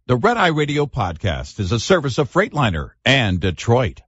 The Red Eye Radio podcast is a service of Freightliner and Detroit.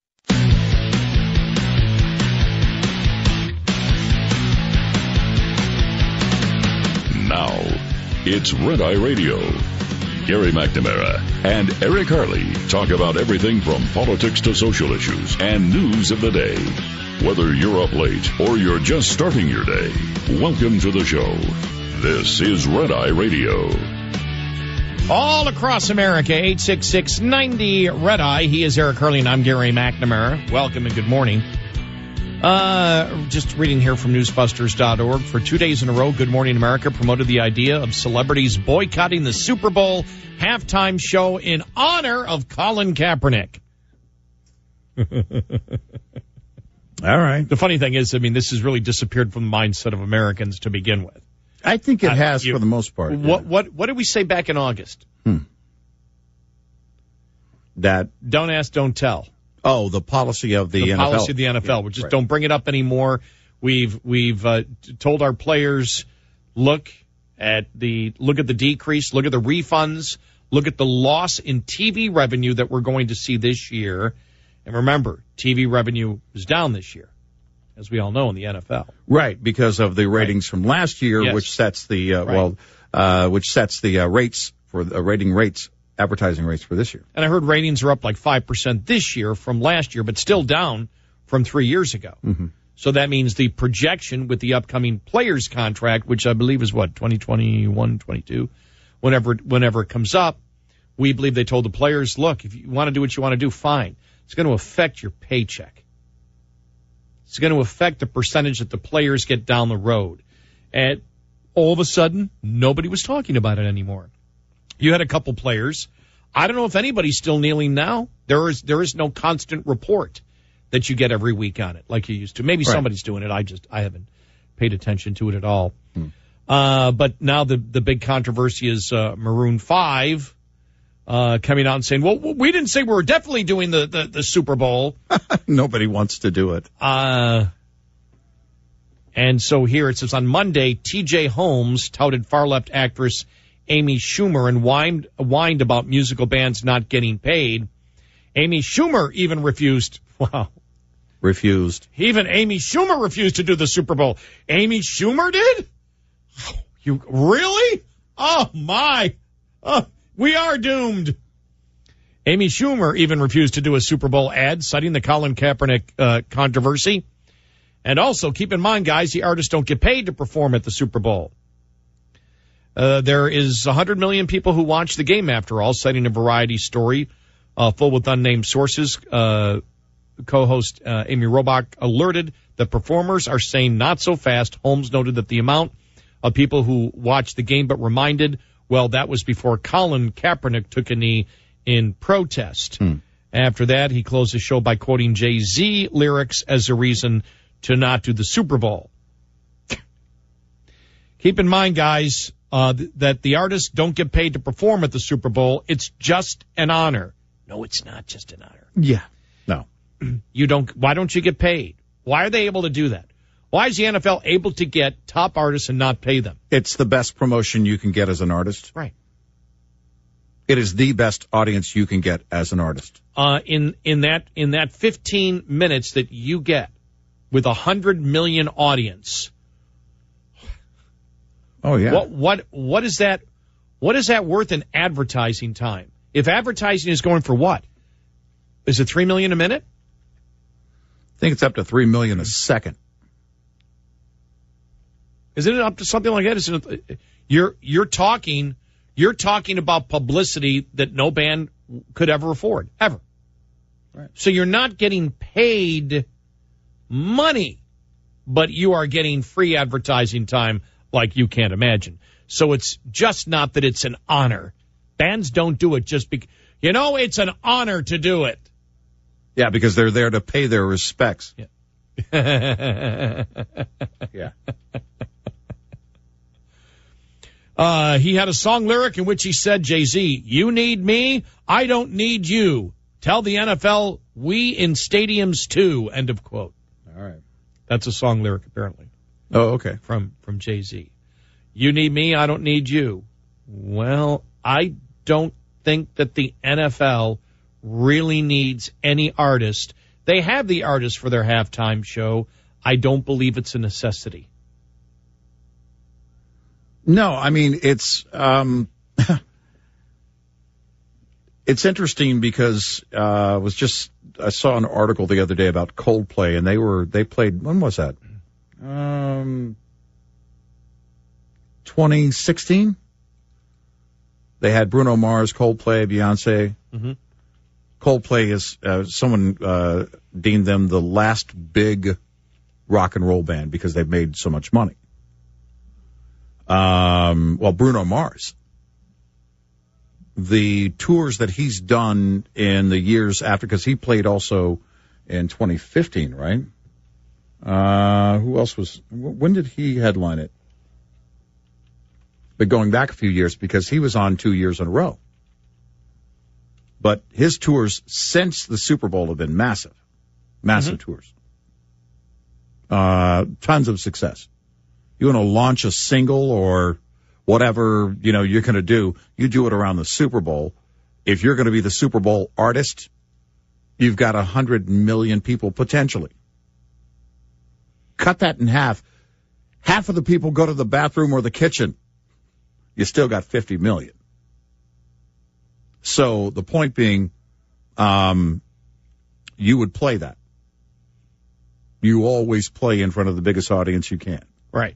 Now, it's Red Eye Radio. Gary McNamara and Eric Harley talk about everything from politics to social issues and news of the day. Whether you're up late or you're just starting your day, welcome to the show. This is Red Eye Radio. All across America, 866-90-RED-EYE. He is Eric Harley, and I'm Gary McNamara. Welcome and good morning. Just reading here from newsbusters.org. For 2 days in a row, Good Morning America promoted the idea of celebrities boycotting the Super Bowl halftime show in honor of Colin Kaepernick. All right. The funny thing is, this has really disappeared from the mindset of Americans to begin with. I think it has for the most part. What did we say back in August? That don't ask, don't tell. Oh, the policy of the NFL. Policy of the NFL. Yeah, We just don't bring it up anymore. We've told our players, look at the decrease, look at the refunds, look at the loss in TV revenue that we're going to see this year. And remember, TV revenue is down this year, as we all know in the NFL. Right, because of the ratings from last year, Yes. which sets the rates for advertising rates for this year. And I heard ratings are up like 5% this year from last year, but still down from 3 years ago. Mm-hmm. So that means the projection with the upcoming players contract, which I believe is 2021, 22, whenever it comes up, we believe they told the players, look, if you want to do what you want to do, fine. It's going to affect your paycheck. It's going to affect the percentage that the players get down the road. And all of a sudden, nobody was talking about it anymore. You had a couple players. I don't know if anybody's still kneeling now. There is no constant report that you get every week on it like you used to. Maybe somebody's doing it. I haven't paid attention to it at all. But now the big controversy is Maroon 5 coming out and saying, well, we didn't say we were definitely doing the Super Bowl. Nobody wants to do it. And so here it says, on Monday, T.J. Holmes touted far-left actress Amy Schumer and whined about musical bands not getting paid. Amy Schumer even refused. Wow. Refused. Even Amy Schumer refused to do the Super Bowl. Amy Schumer did? You really? Oh, my. We are doomed. Amy Schumer even refused to do a Super Bowl ad, citing the Colin Kaepernick controversy. And also, keep in mind, guys, the artists don't get paid to perform at the Super Bowl. There is 100 million people who watch the game, after all, citing a Variety story full with unnamed sources. Co-host Amy Robach alerted that performers are saying not so fast. Holmes noted that the amount of people who watched the game, but reminded, well, that was before Colin Kaepernick took a knee in protest. After that, he closed the show by quoting Jay-Z lyrics as a reason to not do the Super Bowl. Keep in mind, guys, that the artists don't get paid to perform at the Super Bowl. It's just an honor. No, it's not just an honor. Yeah. No. Why don't you get paid? Why are they able to do that? Why is the NFL able to get top artists and not pay them? It's the best promotion you can get as an artist. Right. It is the best audience you can get as an artist. In that 15 minutes that you get with 100 million audience. Oh yeah. What is that? What is that worth in advertising time? If advertising is going for what? Is it $3 million a minute? I think it's up to $3 million a second. Isn't it up to something like that? Isn't it, you're talking about publicity that no band could ever afford, ever. Right. So you're not getting paid money, but you are getting free advertising time like you can't imagine. So it's just not that it's an honor. Bands don't do it just because, it's an honor to do it. Yeah, because they're there to pay their respects. Yeah. Yeah. He had a song lyric in which he said, Jay-Z, you need me, I don't need you. Tell the NFL we in stadiums too, end of quote. All right. That's a song lyric, apparently. Oh, okay. From Jay-Z. You need me, I don't need you. Well, I don't think that the NFL really needs any artist. They have the artist for their halftime show. I don't believe it's a necessity. No, I mean, it's it's interesting because I saw an article the other day about Coldplay, and they played, when was that? 2016? They had Bruno Mars, Coldplay, Beyonce. Mm-hmm. Coldplay is, someone deemed them the last big rock and roll band because they've made so much money. Well, Bruno Mars, the tours that he's done in the years after, because he played also in 2015, right? Who else when did he headline it? But going back a few years, because he was on 2 years in a row. But his tours since the Super Bowl have been massive tours. Tons of success. You want to launch a single or whatever, you're going to do, you do it around the Super Bowl. If you're going to be the Super Bowl artist, you've got 100 million people potentially. Cut that in half. Half of the people go to the bathroom or the kitchen. You still got 50 million. So the point being, you would play that. You always play in front of the biggest audience you can. Right.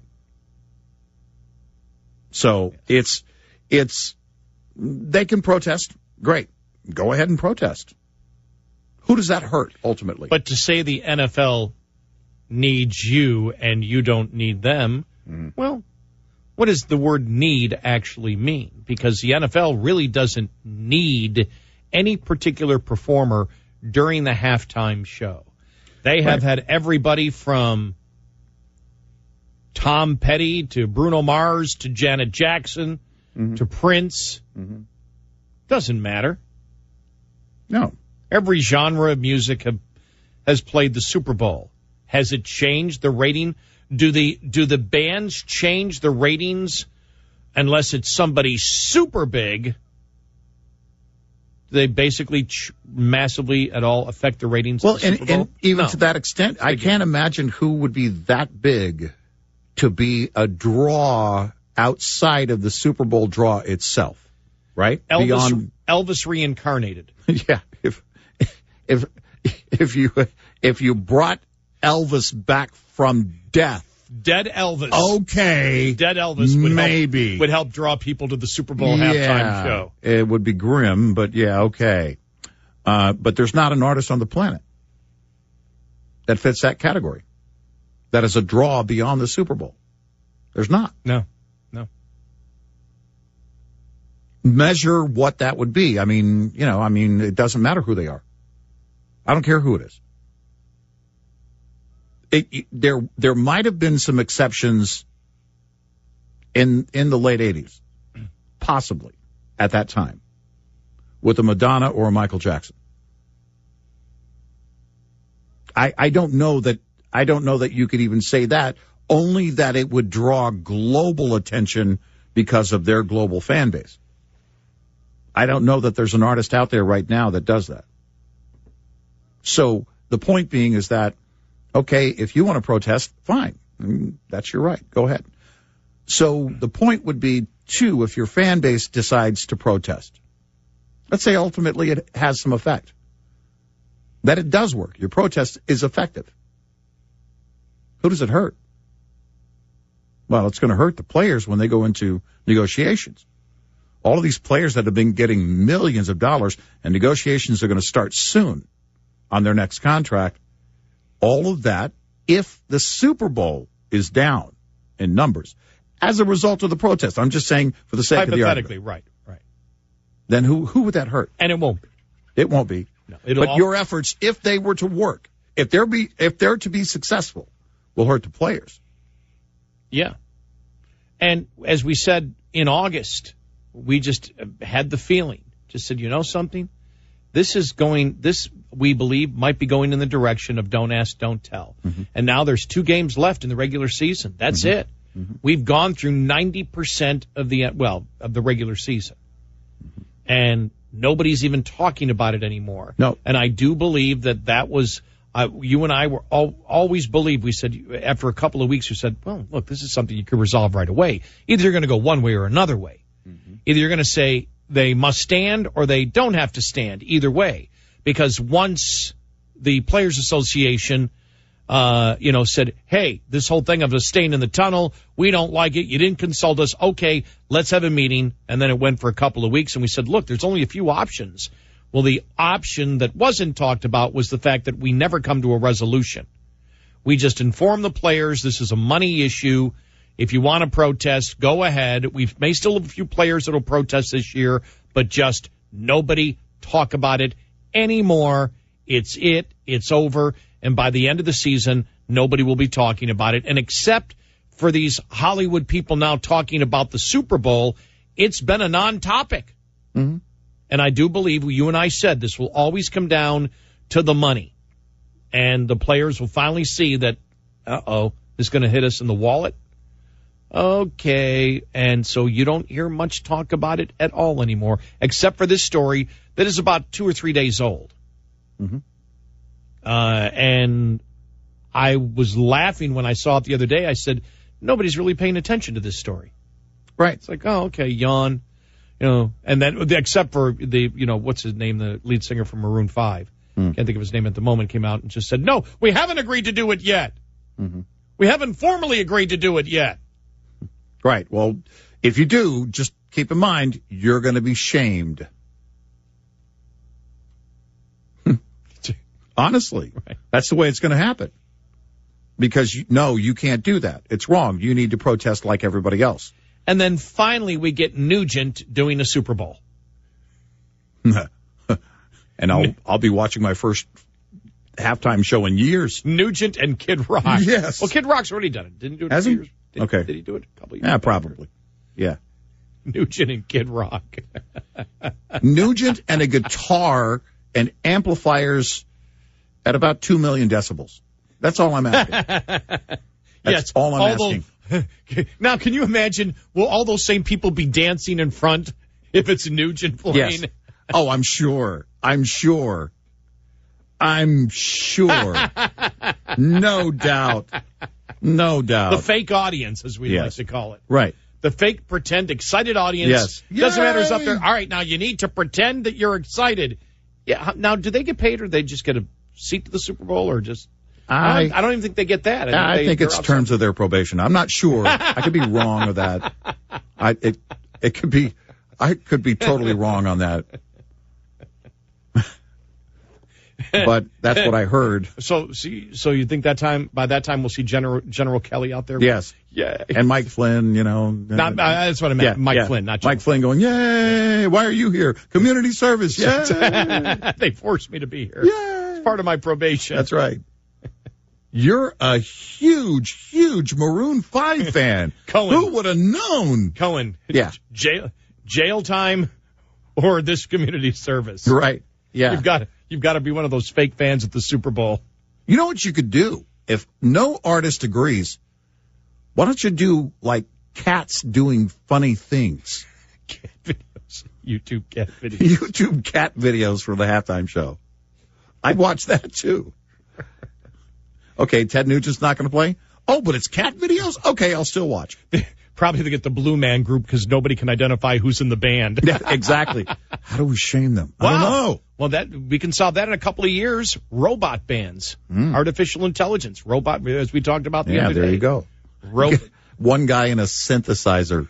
So it's they can protest. Great. Go ahead and protest. Who does that hurt ultimately? But to say the NFL needs you and you don't need them, well, what does the word need actually mean? Because the NFL really doesn't need any particular performer during the halftime show. They have had everybody from Tom Petty to Bruno Mars to Janet Jackson to Prince. Doesn't matter. No. Every genre of music has played the Super Bowl. Has it changed the rating? Do the bands change the ratings unless it's somebody super big? Do they basically massively at all affect the ratings of the Super Bowl? And even to that extent, I can't imagine who would be that big to be a draw outside of the Super Bowl draw itself, right? Elvis reincarnated. Yeah, if you brought Elvis back from death, dead Elvis. Okay, dead Elvis would help draw people to the Super Bowl halftime show. It would be grim, but yeah, okay. But there's not an artist on the planet that fits that category. That is a draw beyond the Super Bowl. There's not. No. Measure what that would be. I mean, it doesn't matter who they are. I don't care who it is. There might have been some exceptions in the late 80s, possibly, at that time, with a Madonna or a Michael Jackson. I don't know that you could even say that, only that it would draw global attention because of their global fan base. I don't know that there's an artist out there right now that does that. So the point being is that, okay, if you want to protest, fine. That's your right. Go ahead. So the point would be, too, if your fan base decides to protest, let's say ultimately it has some effect, that it does work. Your protest is effective. Who does it hurt? Well, it's going to hurt the players when they go into negotiations. All of these players that have been getting millions of dollars, and negotiations are going to start soon on their next contract. All of that, if the Super Bowl is down in numbers as a result of the protest, I'm just saying for the sake of the argument. Hypothetically, right. Then who would that hurt? And it won't be. It won't be. No, but your efforts, if they were to work, if they're to be successful, will hurt the players. Yeah. And as we said in August, we just had the feeling, just said, something? This we believe, might be going in the direction of don't ask, don't tell. Mm-hmm. And now there's 2 games left in the regular season. That's it. Mm-hmm. We've gone through 90% of the regular season. Mm-hmm. And Nobody's even talking about it anymore. No. And I do believe that was, you and I were always believed, we said, after a couple of weeks, you said, well, look, this is something you could resolve right away. Either you're going to go one way or another way. Mm-hmm. Either you're going to say they must stand or they don't have to stand, either way. Because once the Players Association said, hey, this whole thing of us staying in the tunnel, we don't like it. You didn't consult us. Okay, let's have a meeting. And then it went for a couple of weeks, and we said, look, there's only a few options. Well, the option that wasn't talked about was the fact that we never come to a resolution. We just inform the players this is a money issue. If you want to protest, go ahead. We may still have a few players that will protest this year, but just nobody talk about it anymore. It's over. And by the end of the season, nobody will be talking about it. And except for these Hollywood people now talking about the Super Bowl, it's been a non-topic. Mm-hmm. And I do believe, you and I said, this will always come down to the money. And the players will finally see that, this is going to hit us in the wallet. Okay. And so you don't hear much talk about it at all anymore, except for this story that is about 2 or 3 days old. Mm-hmm. And I was laughing when I saw it the other day. I said, nobody's really paying attention to this story. Right. It's like, oh, okay, yawn. And then, except for what's his name, the lead singer from Maroon 5. Can't think of his name at the moment, came out and just said, no, we haven't agreed to do it yet. Mm-hmm. We haven't formally agreed to do it yet. Right. Well, if you do, just keep in mind, you're going to be shamed. Honestly, right. That's the way it's going to happen. Because, you can't do that. It's wrong. You need to protest like everybody else. And then finally we get Nugent doing a Super Bowl. And I'll be watching my first halftime show in years. Nugent and Kid Rock. Yes. Well, Kid Rock's already done it. Didn't do it. Has he? Years. Okay. Did he do it a couple years? Yeah, probably. Yeah. Nugent and Kid Rock. Nugent and a guitar and amplifiers at about 2 million decibels. That's all I'm asking. That's all I'm asking. Now, can you imagine, will all those same people be dancing in front if it's Nugent playing? Yes. Oh, I'm sure. No doubt. The fake audience, as we like to call it. Right. The fake pretend excited audience. Yes. Doesn't matter who's up there. All right, now you need to pretend that you're excited. Yeah. Now, do they get paid or they just get a seat to the Super Bowl or just... I don't even think they get that. I think it's terms of their probation. I'm not sure. I could be wrong with that. It could be. I could be totally wrong on that. But that's what I heard. So you think by that time we'll see General Kelly out there? Yes. Yeah. And Mike Flynn, that's what I meant. Yeah, Mike Flynn, not General. Mike Flynn going, yay, why are you here? Community service, yay. They forced me to be here. Yay. It's part of my probation. That's right. You're a huge, huge Maroon 5 fan. Cohen. Who would have known? Cohen. Yeah. Jail time or this community service. Right. Yeah. You've got to be one of those fake fans at the Super Bowl. You know what you could do? If no artist agrees, why don't you do like cats doing funny things? Cat videos. YouTube cat videos. YouTube cat videos for the halftime show. I'd watch that too. Okay, Ted Nugent's not going to play? Oh, but it's cat videos? Okay, I'll still watch. Probably they get the Blue Man Group because nobody can identify who's in the band. Yeah, exactly. How do we shame them? I don't know. Well, we can solve that in a couple of years. Robot bands. Artificial intelligence. Robot, as we talked about the other day. Yeah, there you go. One guy in a synthesizer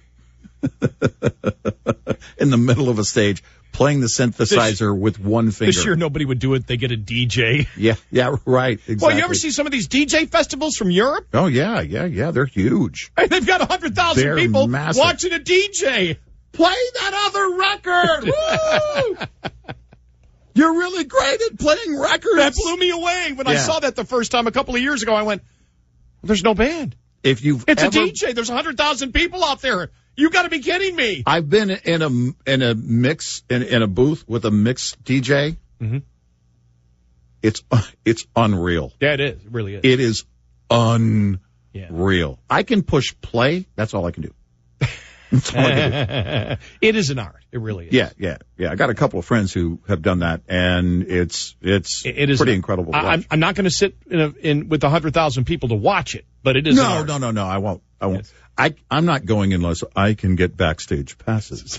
in the middle of a stage playing the synthesizer with one finger. This year nobody would do it. They get a DJ. Yeah, right. Exactly. Well, you ever see some of these DJ festivals from Europe? Oh, yeah. They're huge. And they've got 100,000 people massive. watching a DJ. Play that other record! Woo! You're really great at playing records. That blew me away. When I saw that the first time a couple of years ago, I went, there's no band. It's a DJ. There's 100,000 people out there. You got to be kidding me. I've been in a mix in a booth with a mixed DJ. Mm-hmm. It's unreal. Yeah, it is. It really is. It is unreal. I can push play. That's all I can do. It is an art. It really is. Yeah. I got a couple of friends who have done that, and it is pretty incredible. I'm not going to sit in with 100,000 people to watch it, but it is. No. I won't. Yes. I'm not going unless I can get backstage passes.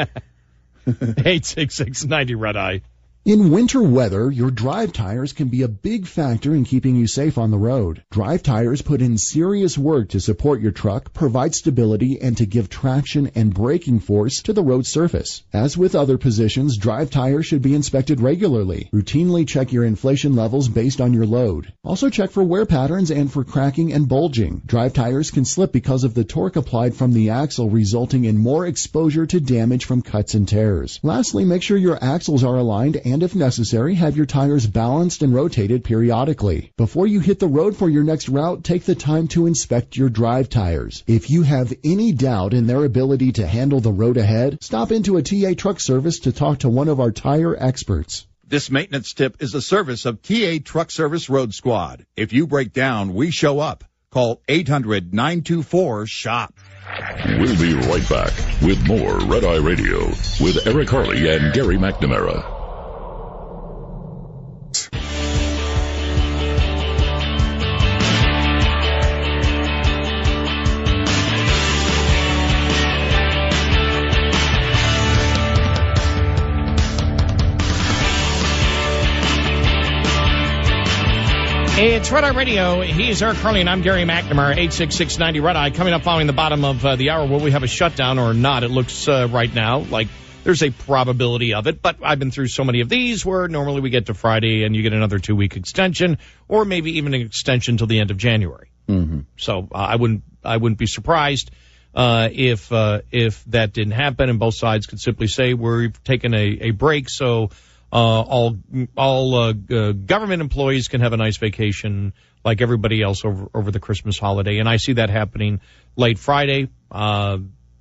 866-90 Red Eye. In winter weather, your Drive tires can be a big factor in keeping you safe on the road. Drive tires put in serious work to support your truck, provide stability, and to give traction and braking force to the road surface. As with other positions, Drive tires should be inspected regularly. Routinely check your inflation levels based on your load. Also check for wear patterns and for cracking and bulging. Drive tires can slip because of the torque applied from the axle, resulting in more exposure to damage from cuts and tears. Lastly, make sure your axles are aligned and if necessary, have your tires balanced and rotated periodically. Before you hit the road for your next route, take the time to inspect your Drive tires. If you have any doubt in their ability to handle the road ahead, stop into a TA Truck Service to talk to one of our tire experts. This maintenance tip is a service of TA Truck Service Road Squad. If you break down, we show up. Call 800-924-SHOP. We'll be right back with more Red Eye Radio with Eric Harley and Gary McNamara. It's Red Eye Radio. He's Eric Harley, and I'm Gary McNamara. 866-90 Red Eye. Coming up following the bottom of the hour, will we have a shutdown or not? It looks right now like there's a probability of it, but I've been through so many of these where normally we get to Friday and you get another 2-week extension, or maybe even an extension till the end of January. Mm-hmm. So I wouldn't be surprised if that didn't happen, and both sides could simply say we've taken a break, so all government employees can have a nice vacation like everybody else over the Christmas holiday. And I see that happening late Friday. I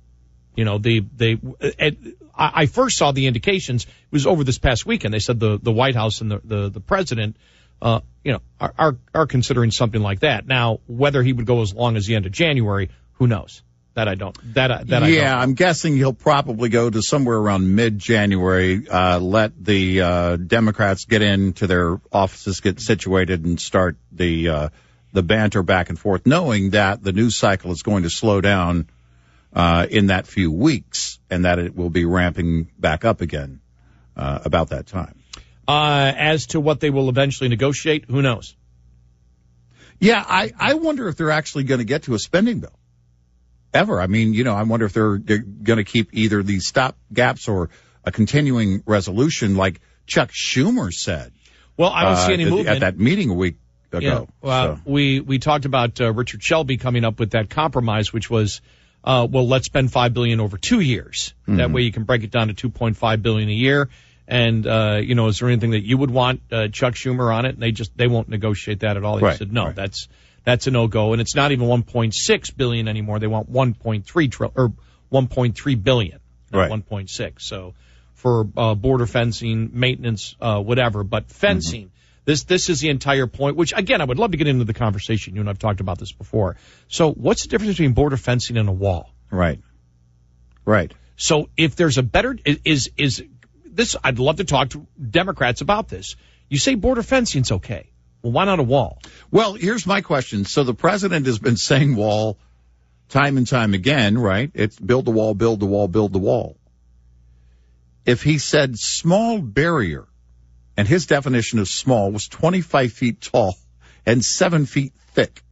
first saw the indications, it was over this past weekend. They said the White House and the president, are considering something like that. Now, whether he would go as long as the end of January, who knows? That I don't. I'm guessing he'll probably go to somewhere around mid-January. Let the Democrats get into their offices, get situated, and start the banter back and forth, knowing that the news cycle is going to slow down in that few weeks, and that it will be ramping back up again about that time. As to what they will eventually negotiate, who knows? Yeah, I wonder if they're actually going to get to a spending bill. Ever. I mean, I wonder if they're going to keep either these stop gaps or a continuing resolution like Chuck Schumer said. Well, I don't see any movement. At that meeting a week ago. Yeah, we talked about Richard Shelby coming up with that compromise, which was, let's spend $5 billion over 2 years. Mm-hmm. That way you can break it down to $2.5 billion a year. And, is there anything that you would want Chuck Schumer on it? And they won't negotiate that at all. They said, no, right. That's a no-go, and it's not even $1.6 billion anymore. They want $1.3 billion, not right. 1.6. So for border fencing, maintenance, whatever, but fencing. Mm-hmm. This is the entire point. Which again, I would love to get into the conversation. You and I've talked about this before. So what's the difference between border fencing and a wall? Right. So if there's a better is this? I'd love to talk to Democrats about this. You say border fencing's okay. Well, why not a wall? Well, here's my question. So the president has been saying wall time and time again, right? It's build the wall, build the wall, build the wall. If he said small barrier, and his definition of small was 25 feet tall and 7 feet thick.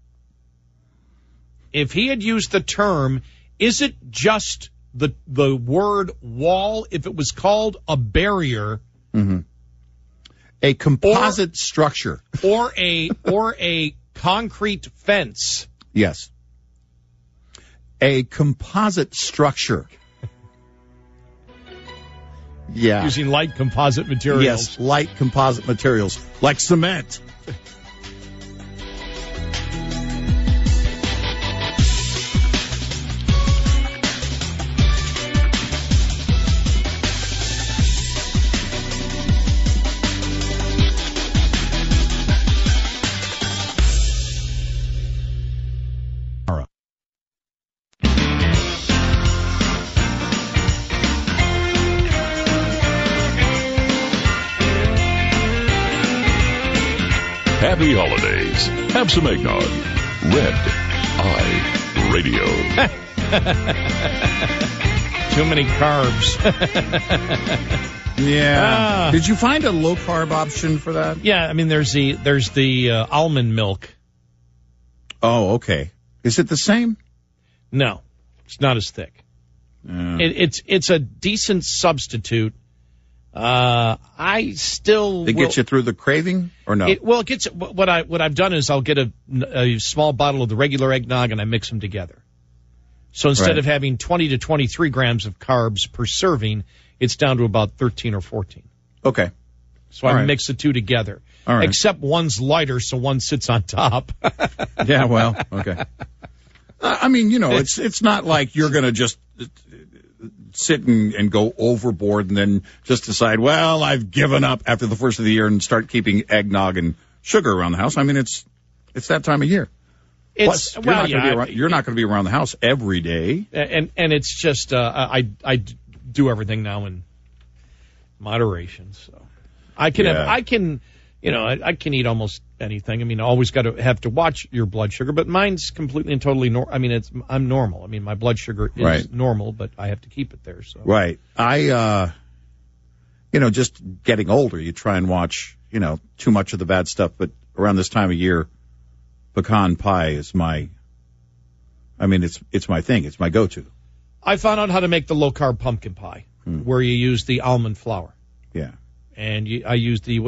If he had used the term, is it just the word wall? If it was called a barrier, mm-hmm. A composite structure. Or a concrete fence. Yes. A composite structure. Yeah. Using light composite materials. Yes, light composite materials, like cement. Happy holidays. Have some eggnog. Red Eye Radio. Too many carbs. Yeah. Did you find a low carb option for that? Yeah, I mean, there's the almond milk. Oh, okay. Is it the same? No, it's not as thick. It's a decent substitute. I still It gets you through the craving or no? It gets what I've done is I'll get a small bottle of the regular eggnog and I mix them together. So instead of having 20 to 23 grams of carbs per serving, it's down to about 13 or 14. Okay. So I mix the two together. All right. Except one's lighter, so one sits on top. Yeah, well, okay. I mean, it's not like you're going to just sit and go overboard and then just decide, well, I've given up after the first of the year and start keeping eggnog and sugar around the house. I mean, it's that time of year. Plus, you're not going to be around the house every day. And it's just I do everything now in moderation, so I can eat almost anything. I mean, I always have to watch your blood sugar, but mine's completely and totally normal. I mean, I'm normal. I mean, my blood sugar is normal, but I have to keep it there. So right, I just getting older, you try and watch too much of the bad stuff, but around this time of year, pecan pie is it's my thing. It's my go-to. I found out how to make the low-carb pumpkin pie, where you use the almond flour. Yeah. And I use the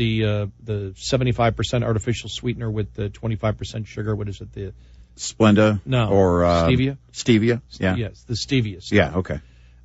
75% artificial sweetener with the 25% sugar. What is it? The Splenda? No. Or stevia? Stevia, yeah. Yes, the stevia stuff. Yeah, okay.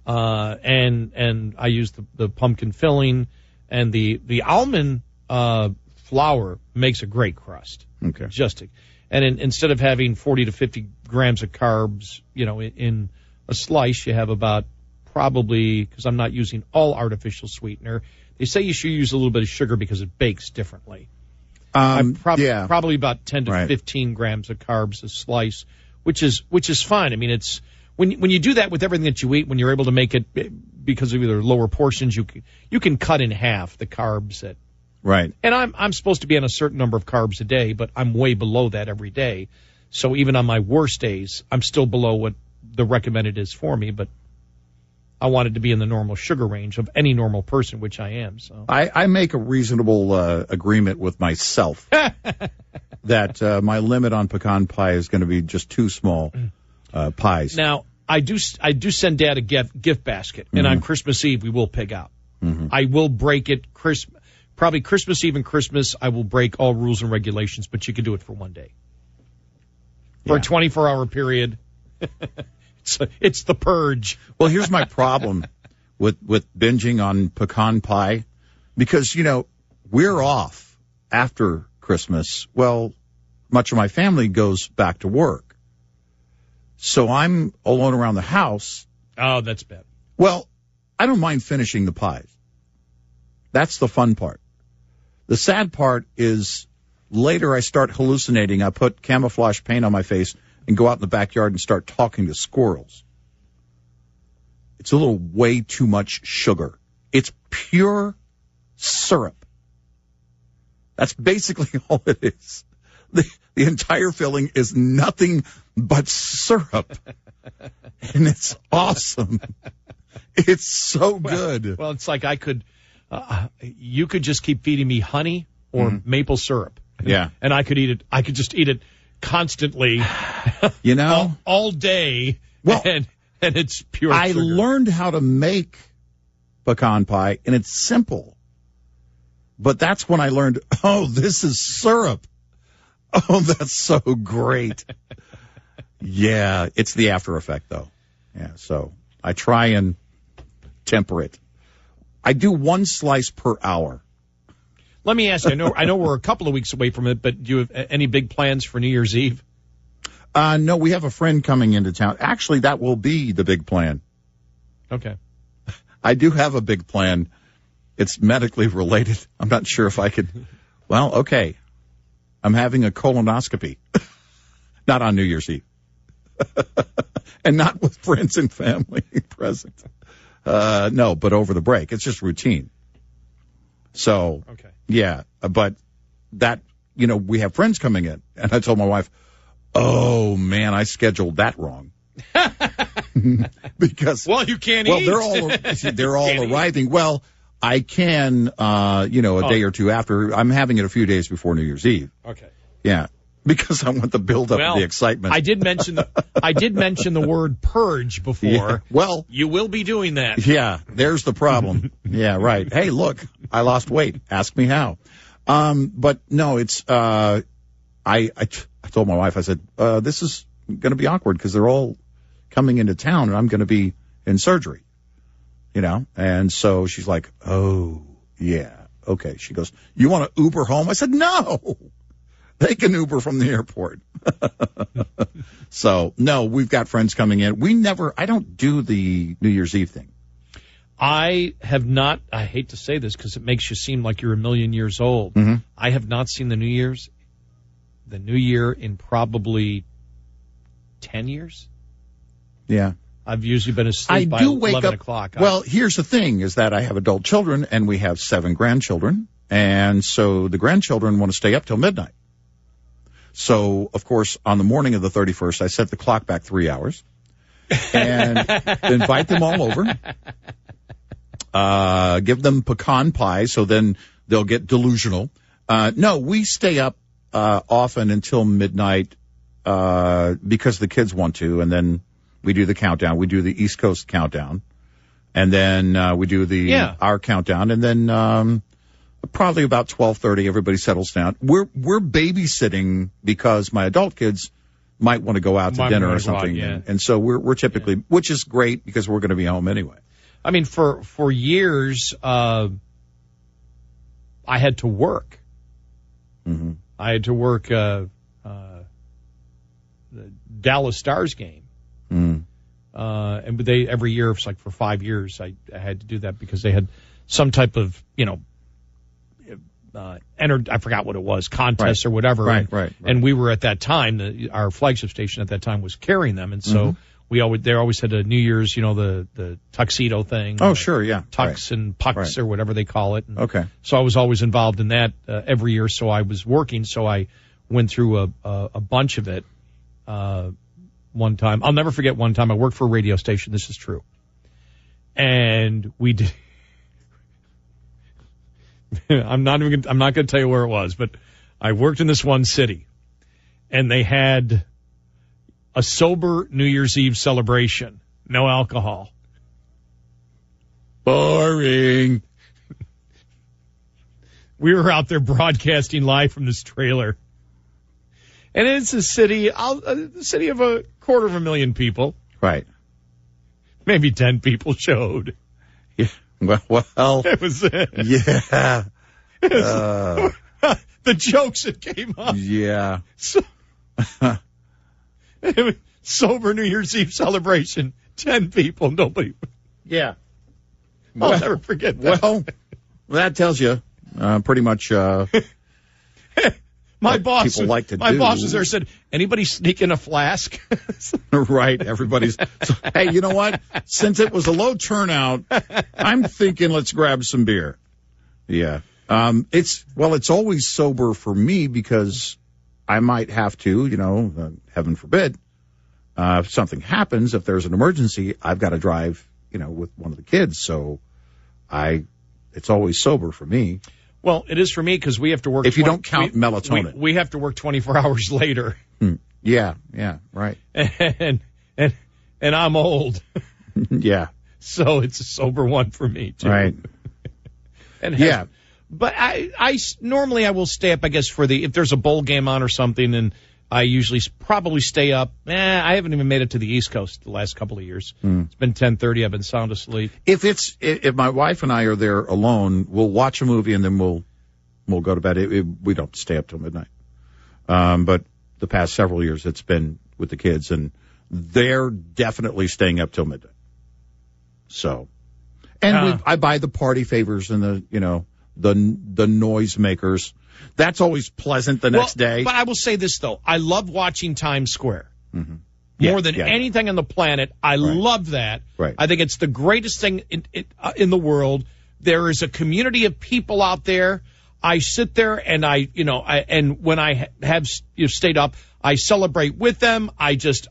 And I use the pumpkin filling, and the almond flour makes a great crust. Okay. Instead of having 40 to 50 grams of carbs, in a slice, you have about probably, because I'm not using all artificial sweetener. They say you should use a little bit of sugar because it bakes differently. Probably about 10 to 15 grams of carbs a slice, which is fine. I mean, it's when you do that with everything that you eat, when you're able to make it because of either lower portions, you can cut in half the carbs that. Right. And I'm supposed to be on a certain number of carbs a day, but I'm way below that every day. So even on my worst days, I'm still below what the recommended is for me, but I wanted to be in the normal sugar range of any normal person, which I am. So I make a reasonable agreement with myself that my limit on pecan pie is going to be just 2 small pies. Now, I do send Dad a gift basket, and on Christmas Eve we will pig out. I will break it probably Christmas Eve and Christmas. I will break all rules and regulations, but you can do it for one day. For a 24-hour period. It's the purge. Well, here's my problem with binging on pecan pie, because, we're off after Christmas. Well, much of my family goes back to work. So I'm alone around the house. Oh, that's bad. Well, I don't mind finishing the pies. That's the fun part. The sad part is later I start hallucinating. I put camouflage paint on my face and go out in the backyard and start talking to squirrels. It's a little way too much sugar. It's pure syrup. That's basically all it is. The entire filling is nothing but syrup. And it's awesome. It's so good. Well, it's like you could just keep feeding me honey or maple syrup. Yeah. And I could eat it. I could just eat it constantly, all day. Well, and it's pure I sugar. learned how to make pecan pie, and it's simple. But that's when I learned, this is syrup. Oh, that's so great. Yeah, it's the after effect, though. Yeah, so I try and temper it. I do 1 slice per hour. Let me ask you, I know we're a couple of weeks away from it, but do you have any big plans for New Year's Eve? No, we have a friend coming into town. Actually, that will be the big plan. Okay. I do have a big plan. It's medically related. I'm not sure if I could. Well, okay. I'm having a colonoscopy. Not on New Year's Eve. And not with friends and family present. No, but over the break. It's just routine. So, okay. Yeah, but that, we have friends coming in. And I told my wife, oh, man, I scheduled that wrong. Because you can't eat. They're all arriving. Well, I can, a day or two after. I'm having it a few days before New Year's Eve. Okay. Yeah. Because I want the build up of the excitement. I did mention the word purge before. Yeah, well, you will be doing that. Yeah, there's the problem. Yeah, right. Hey, look, I lost weight. Ask me how. But no, it's I told my wife, I said, this is going to be awkward because they're all coming into town and I'm going to be in surgery. And so she's like, oh, yeah, okay. She goes, you want to Uber home? I said, no. They can Uber from the airport. So, no, we've got friends coming in. I don't do the New Year's Eve thing. I have not, I hate to say this because it makes you seem like you're a million years old. Mm-hmm. I have not seen the New Year in probably 10 years. Yeah. I've usually been asleep by 11 o'clock. Well, here's the thing is that I have adult children and we have 7 grandchildren. And so the grandchildren want to stay up till midnight. So, of course, on the morning of the 31st, I set the clock back 3 hours and invite them all over. Give them pecan pie so then they'll get delusional. No, we stay up often until midnight because the kids want to, and then we do the countdown. We do the East Coast countdown, and then we do our countdown, and then probably about 12:30, everybody settles down. We're babysitting because my adult kids might want to go out to dinner or something, and so we're typically, which is great because we're going to be home anyway. I mean, for years, I had to work. Mm-hmm. I had to work the Dallas Stars game. Mm. And they every year, it's like for 5 years, I had to do that because they had some type of, I forgot what it was, contest or whatever. Right. And we were at that time, our flagship station at that time was carrying them. And so they always had a New Year's, the tuxedo thing. Oh, sure, yeah. Tux and pucks or whatever they call it. And okay. So I was always involved in that every year. So I was working. So I went through a bunch of it one time. I'll never forget one time I worked for a radio station. This is true. And we did. I'm not going to tell you where it was, but I worked in this one city, and they had a sober New Year's Eve celebration, no alcohol. Boring. We were out there broadcasting live from this trailer, and it's a city of 250,000 people. Right. Maybe 10 people showed. Yeah. Well, it was yeah. The jokes that came up. Yeah. So, sober New Year's Eve celebration. 10 people. Nobody. Yeah. I'll never forget that. Well, that tells you pretty much. My boss was there, said, anybody sneak in a flask? Right. Everybody's. So, hey, you know what? Since it was a low turnout, I'm thinking let's grab some beer. Yeah. It's always sober for me because I might have to, heaven forbid, if something happens, if there's an emergency, I've got to drive, with one of the kids. So it's always sober for me. Well, it is for me because we have to work. If you don't count melatonin. We have to work 24 hours later. Yeah, right. And I'm old. Yeah. So it's a sober one for me, too. Right. Yeah. But I normally I will stay up, I guess, if there's a bowl game on or something, and I usually probably stay up. I haven't even made it to the East Coast the last couple of years. It's been 10:30. I've been sound asleep. If my wife and I are there alone, we'll watch a movie and then we'll go to bed. We don't stay up till midnight. But the past several years, it's been with the kids, and they're definitely staying up till midnight. So, and I buy the party favors and the noise makers. That's always pleasant the next day. But I will say this, though. I love watching Times Square. Mm-hmm. More than anything on the planet. I love that. Right. I think it's the greatest thing in the world. There is a community of people out there. I sit there and and when I have stayed up, I celebrate with them. I just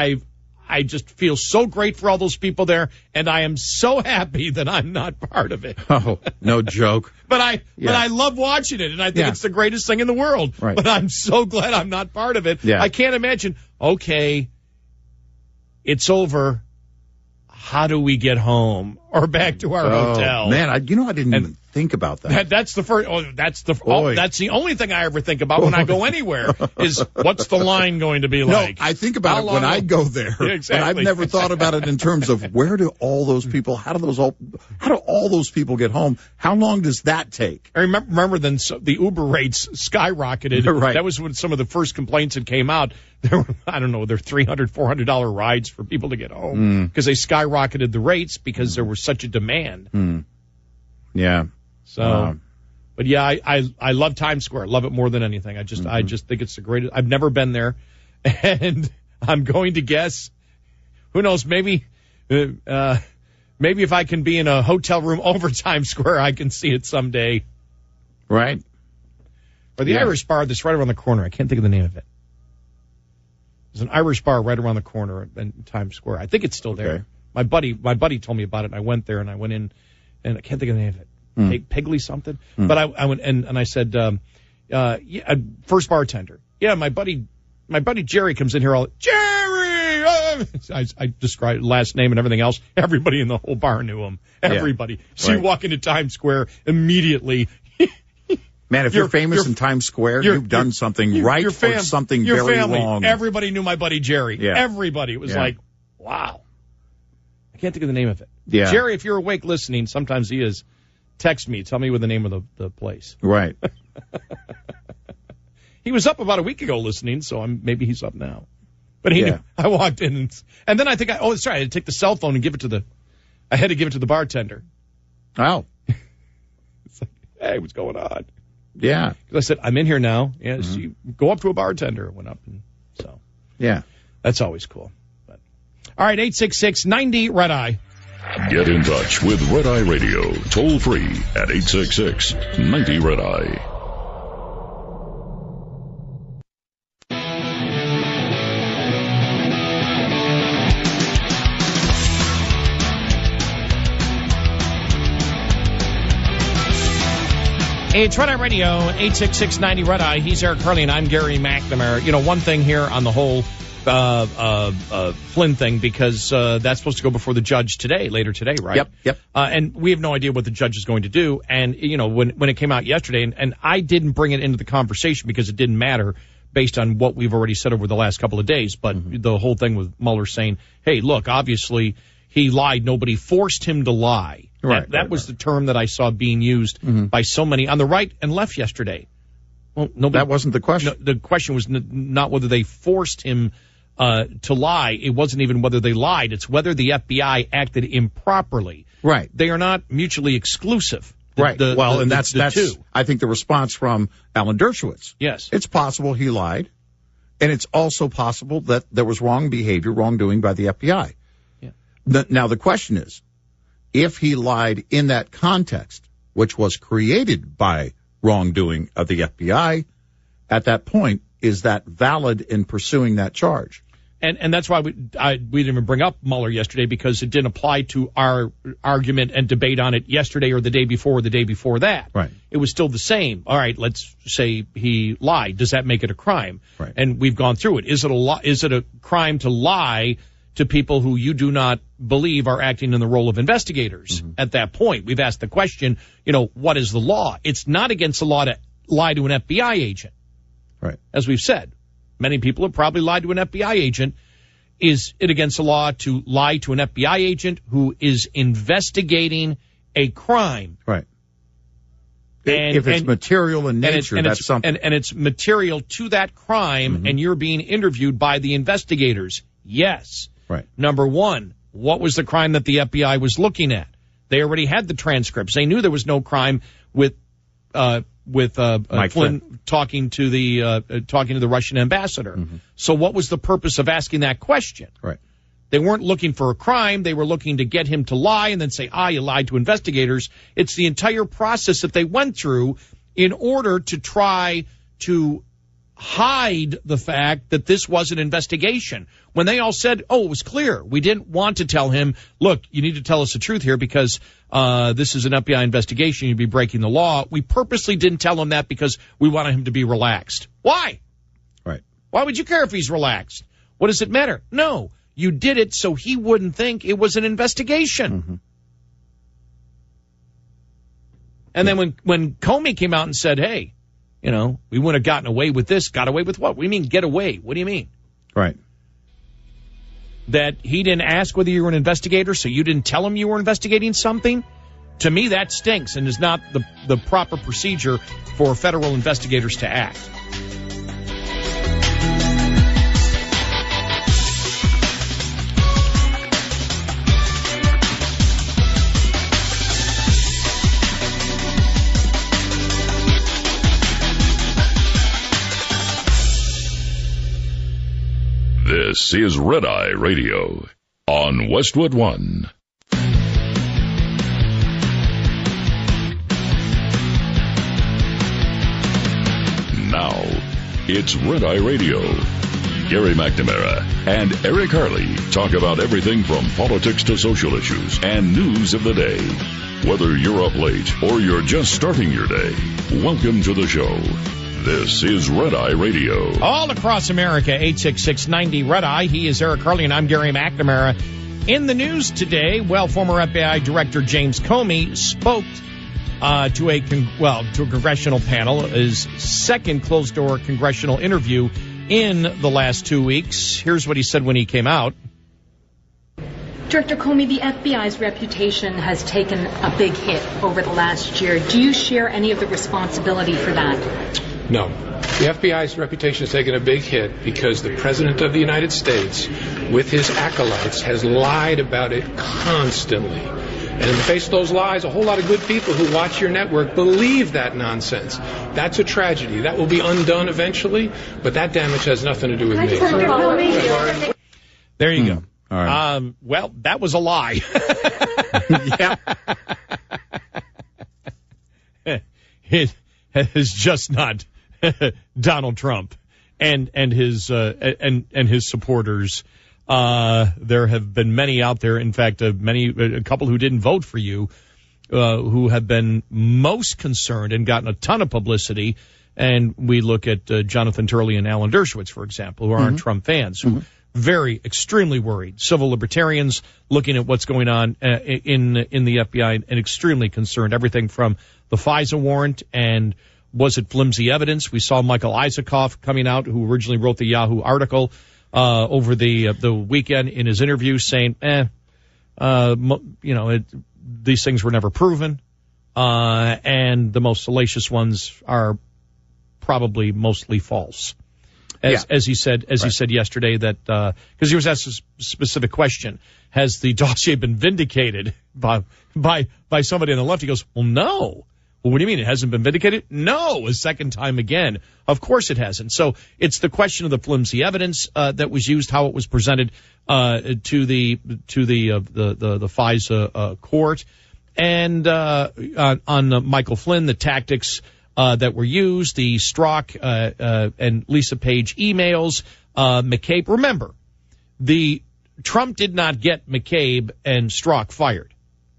feel so great for all those people there, and I am so happy that I'm not part of it. Oh, no joke. But I love watching it, and I think it's the greatest thing in the world. Right. But I'm so glad I'm not part of it. Yeah. I can't imagine, okay, it's over. How do we get home or back to our hotel? Man, I didn't even think about that. That's the first. That's the only thing I ever think about when I go anywhere is what's the line going to be like? No, I think about it when I go there, exactly. But I've never thought about it in terms of where do all those people? How do all those people get home? How long does that take? I remember then the Uber rates skyrocketed. Right. That was when some of the first complaints had came out. There were, I don't know, there were $300, $400 rides for people to get home because they skyrocketed the rates because there was such a demand. Yeah. So, but yeah, I love Times Square. I love it more than anything. I just think it's the greatest. I've never been there, and I'm going to guess, who knows, maybe if I can be in a hotel room over Times Square, I can see it someday. Right. Or the Irish bar that's right around the corner. I can't think of the name of it. There's an Irish bar right around the corner in Times Square. I think it's still there. Okay. My buddy told me about it, and I went there, and I went in, and I can't think of the name of it. Piggly something. But I went and I said, first bartender. Yeah, my buddy Jerry comes in here all, Jerry! I described last name and everything else. Everybody in the whole bar knew him. Everybody. Yeah. So you walk into Times Square immediately. Man, if you're famous in Times Square, you've done something right or something very wrong. Everybody knew my buddy Jerry. Yeah. Everybody. It was like, wow. I can't think of the name of it. Yeah. Jerry, if you're awake listening, sometimes he is. Text me. Tell me what the name of the place. Right. He was up about a week ago listening, so maybe he's up now. But he knew. I walked in, and then I think I had to take the cell phone and give it to the bartender. Oh. It's like, hey, what's going on? Yeah. I said, I'm in here now. Yeah, so you go up to a bartender. I went up, and so. Yeah. That's always cool. But all right, 866-90-RED-EYE. Get in touch with Red Eye Radio, toll free at 866-90-RED-EYE. It's Red Eye Radio, 866-90-RED-EYE. He's Eric Harley, and I'm Gary McNamara. You know, one thing here on the whole Flynn thing, because that's supposed to go before the judge later today, right? Yep. And we have no idea what the judge is going to do. And, you know, when it came out yesterday, and I didn't bring it into the conversation because it didn't matter based on what we've already said over the last couple of days. But the whole thing with Mueller saying, hey, look, obviously he lied. Nobody forced him to lie. Right. That was the term that I saw being used by so many on the right and left yesterday. Well, that wasn't the question. No, the question was not whether they forced him to lie. It wasn't even whether they lied. It's whether the FBI acted improperly. Right. They are not mutually exclusive. Right. That's two. I think the response from Alan Dershowitz. Yes. It's possible he lied, and it's also possible that there was wrongdoing by the FBI. Yeah. Now the question is, if he lied in that context, which was created by wrongdoing of the FBI, at that point, is that valid in pursuing that charge? And that's why we didn't even bring up Mueller yesterday, because it didn't apply to our argument and debate on it yesterday or the day before or the day before that. Right. It was still the same. All right, let's say he lied. Does that make it a crime? Right. And we've gone through it. Is it a crime to lie to people who you do not believe are acting in the role of investigators? At that point, we've asked the question, what is the law? It's not against the law to lie to an FBI agent. Right. As we've said, many people have probably lied to an FBI agent. Is it against the law to lie to an FBI agent who is investigating a crime? Right. If it's material in nature, that's something. And it's material to that crime, and you're being interviewed by the investigators. Yes. Right. Number one, what was the crime that the FBI was looking at? They already had the transcripts. They knew there was no crime with Flynn talking to the Russian ambassador. So what was the purpose of asking that question? Right. They weren't looking for a crime. They were looking to get him to lie and then say, you lied to investigators. It's the entire process that they went through in order to try to hide the fact that this was an investigation. When they all said, oh, it was clear. We didn't want to tell him, look, you need to tell us the truth here because this is an FBI investigation. You'd be breaking the law. We purposely didn't tell him that because we wanted him to be relaxed. Why? Right. Why would you care if he's relaxed? What does it matter? No, you did it so he wouldn't think it was an investigation. Mm-hmm. And then when Comey came out and said, hey, you know, we wouldn't have gotten away with this. Got away with what? What do you mean get away? What do you mean? Right. That he didn't ask whether you were an investigator, so you didn't tell him you were investigating something? To me, that stinks and is not the proper procedure for federal investigators to act. This is Red Eye Radio on Westwood One. Now, it's Red Eye Radio. Gary McNamara and Eric Harley talk about everything from politics to social issues and news of the day. Whether you're up late or you're just starting your day, welcome to the show. This is Red Eye Radio. All across America, 866-90-RED-EYE. He is Eric Harley, and I'm Gary McNamara. In the news today, former FBI Director James Comey spoke to a congressional panel, his second closed-door congressional interview in the last 2 weeks. Here's what he said when he came out. Director Comey, the FBI's reputation has taken a big hit over the last year. Do you share any of the responsibility for that? No. The FBI's reputation has taken a big hit because the President of the United States, with his acolytes, has lied about it constantly. And in the face of those lies, a whole lot of good people who watch your network believe that nonsense. That's a tragedy. That will be undone eventually, but that damage has nothing to do with me. There you go. All right. Well, that was a lie. Yeah. It is just not Donald Trump and his supporters. There have been many out there. In fact, a couple who didn't vote for you, who have been most concerned and gotten a ton of publicity. And we look at Jonathan Turley and Alan Dershowitz, for example, who aren't Trump fans, who very extremely worried. Civil libertarians looking at what's going on in the FBI and extremely concerned. Everything from the FISA warrant and was it flimsy evidence? We saw Michael Isikoff coming out, who originally wrote the Yahoo article over the weekend in his interview, saying, these things were never proven, and the most salacious ones are probably mostly false. As he said yesterday, that because he was asked a specific question, has the dossier been vindicated by somebody on the left? He goes, well, no. Well, what do you mean? It hasn't been vindicated? No, a second time again. Of course it hasn't. So it's the question of the flimsy evidence that was used, how it was presented to the FISA court, and on Michael Flynn, the tactics that were used, the Strzok and Lisa Page emails, McCabe. Remember, Trump did not get McCabe and Strzok fired.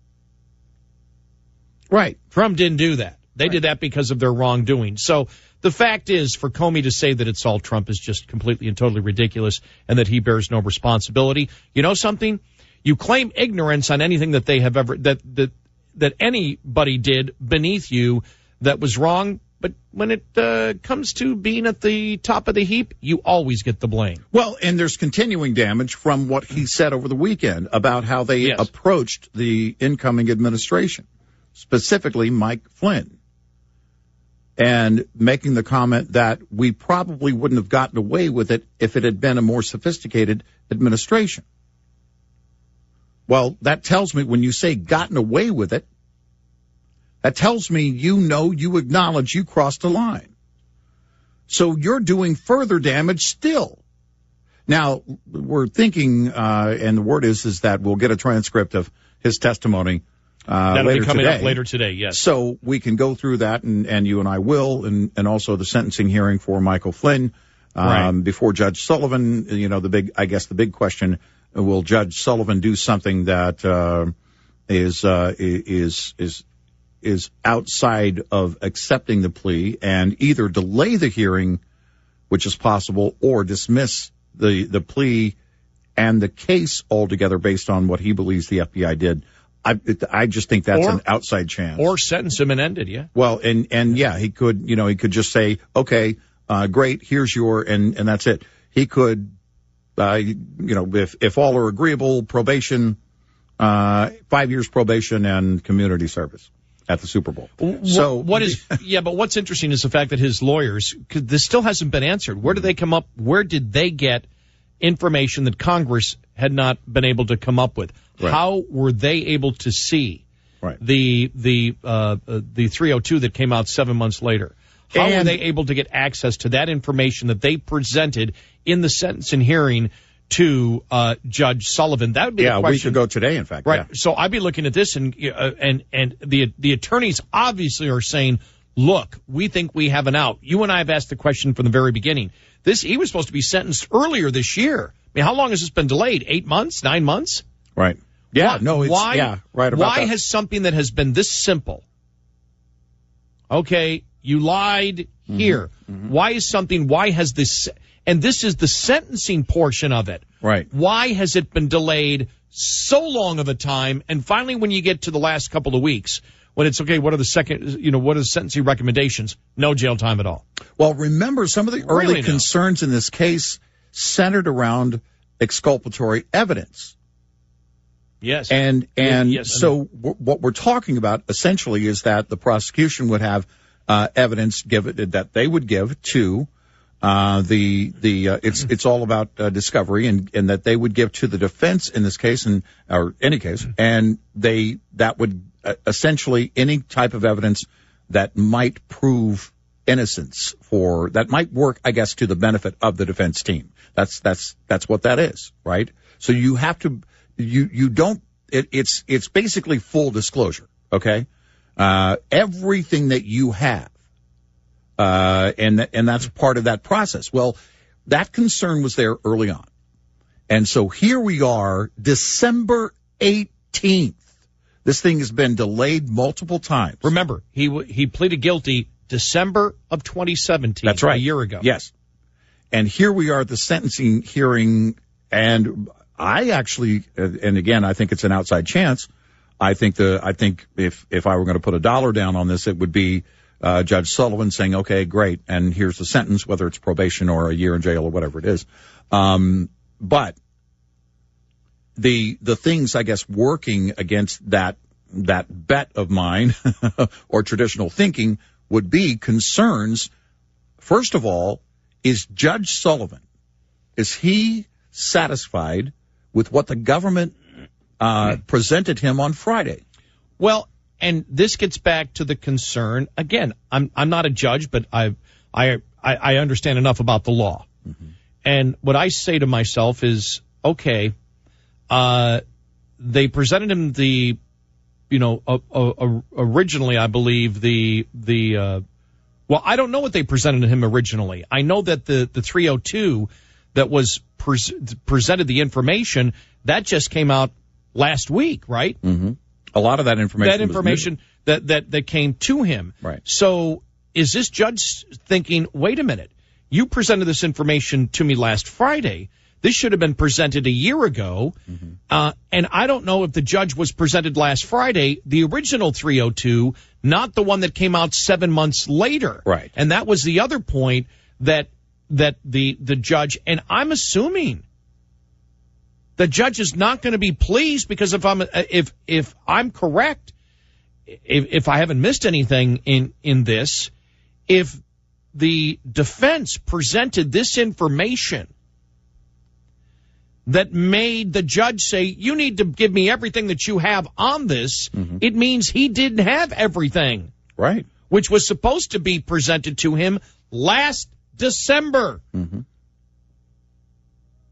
Right. Trump didn't do that. They did that because of their wrongdoing. So the fact is, for Comey to say that it's all Trump is just completely and totally ridiculous and that he bears no responsibility. You know something? You claim ignorance on anything that they have ever, that anybody did beneath you that was wrong. But when it comes to being at the top of the heap, you always get the blame. Well, and there's continuing damage from what he said over the weekend about how they approached the incoming administration, specifically Mike Flynn, and making the comment that we probably wouldn't have gotten away with it if it had been a more sophisticated administration. Well, that tells me when you say gotten away with it, that tells me you acknowledge you crossed a line. So you're doing further damage still. Now, we're thinking, and the word is that we'll get a transcript of his testimony That'll be coming up later today, yes. So we can go through that, and you and I will, and also the sentencing hearing for Michael Flynn before Judge Sullivan. You know, the big question: will Judge Sullivan do something that is outside of accepting the plea and either delay the hearing, which is possible, or dismiss the plea and the case altogether based on what he believes the FBI did? I just think that's an outside chance. Or sentence him and end it, yeah. Well, and yeah, he could just say, okay, great, here's and that's it. He could, if all are agreeable, probation, 5 years probation and community service at the Super Bowl. So but what's interesting is the fact that his lawyers, 'cause this still hasn't been answered. Where did they come up? Where did they get information that Congress had not been able to come up with? Right. How were they able to see the 302 that came out 7 months later? How were they able to get access to that information that they presented in the sentencing hearing to Judge Sullivan? That would be the question. Yeah, a week ago today, in fact. Right. Yeah. So I'd be looking at this, and the attorneys obviously are saying, look, we think we have an out. You and I have asked the question from the very beginning. He was supposed to be sentenced earlier this year. I mean, how long has this been delayed? 8 months? 9 months? Right. Yeah, why has something that has been this simple? Okay, you lied here. Mm-hmm. Why has this, and this is the sentencing portion of it. Right. Why has it been delayed so long of a time? And finally, when you get to the last couple of weeks, when it's okay, what are the sentencing recommendations? No jail time at all. Well, remember, some of the early concerns in this case centered around exculpatory evidence. Yes. And so what we're talking about essentially is that the prosecution would have evidence that they would give to it's all about discovery and that they would give to the defense in this case or any case, and that would essentially any type of evidence that might prove innocence that might work, I guess, to the benefit of the defense team. That's what that is, right? So you have to. It's basically full disclosure, okay? Everything that you have, and that's part of that process. Well, that concern was there early on. And so here we are, December 18th. This thing has been delayed multiple times. Remember, he pleaded guilty December of 2017. That's right. A year ago. Yes. And here we are at the sentencing hearing, and I actually, and again, I think it's an outside chance. I think if I were going to put $1 down on this, it would be Judge Sullivan saying, "Okay, great, and here's the sentence, whether it's probation or a year in jail or whatever it is." But the things, I guess, working against that bet of mine or traditional thinking would be concerns. First of all, is Judge Sullivan, is he satisfied with what the government presented him on Friday? Well, and this gets back to the concern. Again, I'm not a judge, but I understand enough about the law. Mm-hmm. And what I say to myself is, okay, they presented him originally, I believe well, I don't know what they presented him originally. I know that the 302 that was presented the information, that just came out last week, right? Mm-hmm. A lot of that information. That came to him. Right. So is this judge thinking, wait a minute, you presented this information to me last Friday. This should have been presented a year ago. Mm-hmm. And I don't know if the judge was presented last Friday, the original 302, not the one that came out 7 months later. Right. And that was the other point that the judge, and I'm assuming the judge is not going to be pleased, because if I'm correct, if I haven't missed anything in this, if the defense presented this information that made the judge say, you need to give me everything that you have on this, mm-hmm. It means he didn't have everything. Right. Which was supposed to be presented to him last December. Mm-hmm.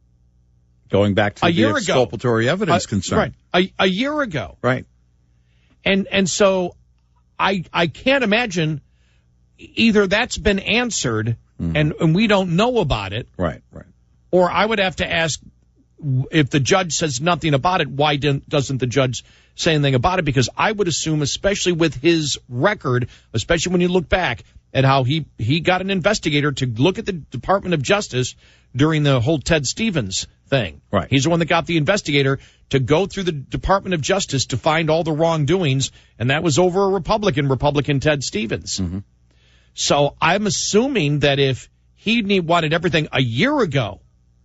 Going back to the exculpatory evidence concern. Right. A year ago. Right. And so I can't imagine either that's been answered and we don't know about it. Right. Or I would have to ask, if the judge says nothing about it, why doesn't the judge say anything about it? Because I would assume, especially with his record, especially when you look back at how he got an investigator to look at the Department of Justice during the whole Ted Stevens thing. Right. He's the one that got the investigator to go through the Department of Justice to find all the wrongdoings, and that was over a Republican Ted Stevens. Mm-hmm. So I'm assuming that if he wanted everything a year ago,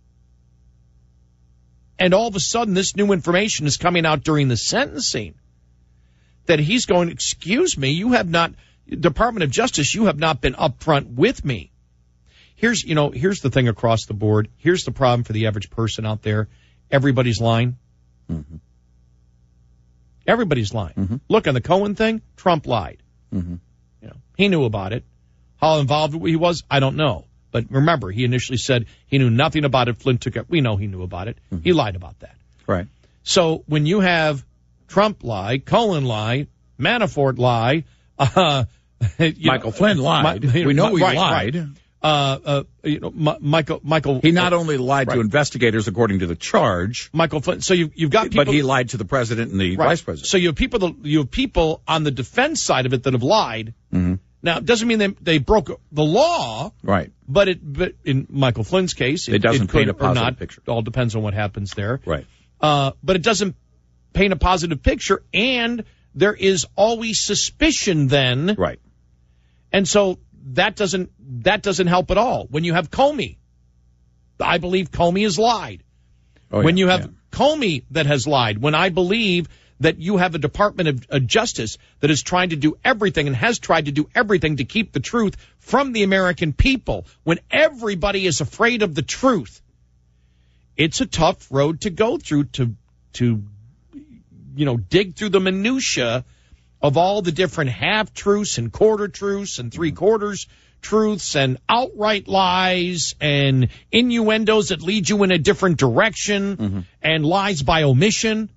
and all of a sudden this new information is coming out during the sentencing, that he's going, excuse me, Department of Justice, you have not been upfront with me. Here's the thing across the board. Here's the problem for the average person out there. Everybody's lying. Mm-hmm. Everybody's lying. Mm-hmm. Look, on the Cohen thing, Trump lied. Mm-hmm. He knew about it. How involved he was, I don't know. But remember, he initially said he knew nothing about it. Flynn took it. We know he knew about it. Mm-hmm. He lied about that. Right. So when you have Trump lie, Cohen lie, Manafort lie, Michael Flynn lied. We know he lied. Michael. He not only lied to investigators according to the charge, Michael Flynn. So you've got people, but he lied to the president and the vice president. So you have people on the defense side of it that have lied. Mm-hmm. Now, it doesn't mean they broke the law, right? But in Michael Flynn's case, it doesn't paint a positive picture. It all depends on what happens there, right? But it doesn't paint a positive picture, and there is always suspicion then, right? And so that doesn't help at all. When you have Comey, I believe Comey has lied. When you have Comey that has lied, when I believe that you have a Department of Justice that is trying to do everything and has tried to do everything to keep the truth from the American people, when everybody is afraid of the truth, it's a tough road to go through to dig through the minutia of all the different half-truths and quarter-truths and three-quarters truths and outright lies and innuendos that lead you in a different direction and lies by omission.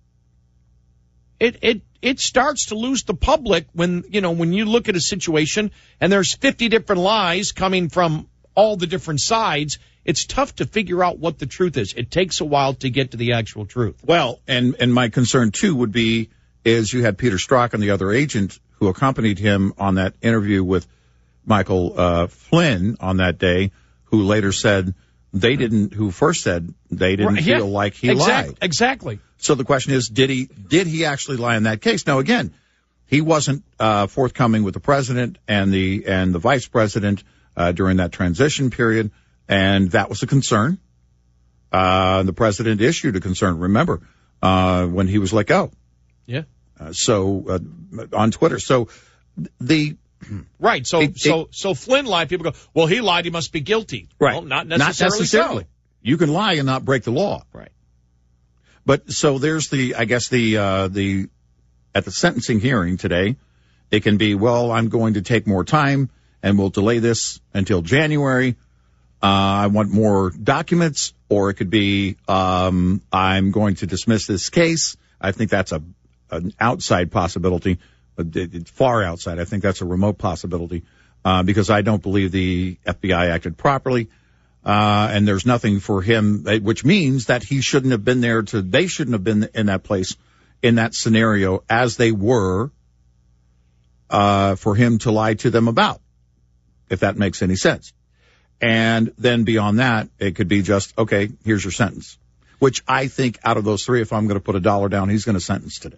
It starts to lose the public when you look at a situation and there's 50 different lies coming from all the different sides. It's tough to figure out what the truth is. It takes a while to get to the actual truth. Well, and my concern too would be is you had Peter Strzok and the other agent who accompanied him on that interview with Michael Flynn on that day, who later said who first said they didn't feel like he lied. Exactly. So the question is, did he actually lie in that case? Now, again, he wasn't forthcoming with the president and the vice president during that transition period, and that was a concern. The president issued a concern, remember, when he was let go. Yeah. On Twitter. So right. So Flynn lied. People go, well, he lied. He must be guilty. Right. Well, not necessarily. So. You can lie and not break the law. Right. But so there's at the sentencing hearing today, it can be, well, I'm going to take more time and we'll delay this until January. I want more documents, or it could be, I'm going to dismiss this case. I think that's an outside possibility, but it's far outside. I think that's a remote possibility, because I don't believe the FBI acted properly. And there's nothing for him, which means that he shouldn't have been there they shouldn't have been in that place, in that scenario as they were, for him to lie to them about, if that makes any sense. And then beyond that, it could be just, okay, here's your sentence, which I think out of those three, if I'm going to put $1 down, he's going to sentence today.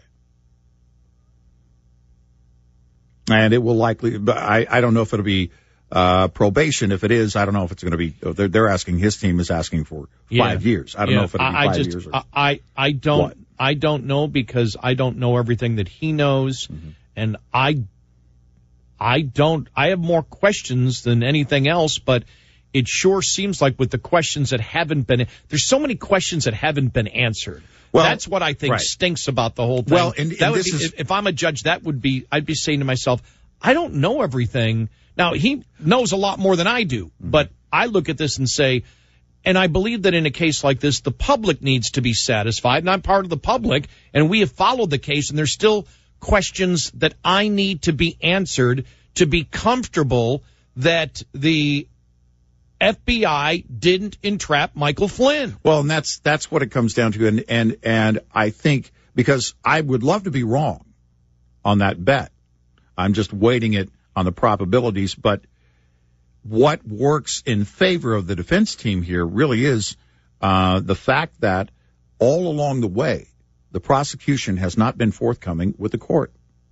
And it will likely, but I don't know if it'll be probation. If it is, I don't know if it's going to be. They're asking, his team is asking for 5 years. I don't know if it'll be 5 years. I don't know, because I don't know everything that he knows, and I have more questions than anything else. But it sure seems like with the questions that haven't been, there's so many questions that haven't been answered. Well, that's what I think stinks about the whole thing. Well, if I'm a judge, I'd be saying to myself, I don't know everything. Now, he knows a lot more than I do, but I look at this and say, and I believe that in a case like this, the public needs to be satisfied, and I'm part of the public, and we have followed the case, and there's still questions that I need to be answered to be comfortable that the FBI didn't entrap Michael Flynn. Well, and that's what it comes down to. And I think, because I would love to be wrong on that bet, I'm just weighting it on the probabilities. But what works in favor of the defense team here really is the fact that all along the way, the prosecution has not been forthcoming with the court.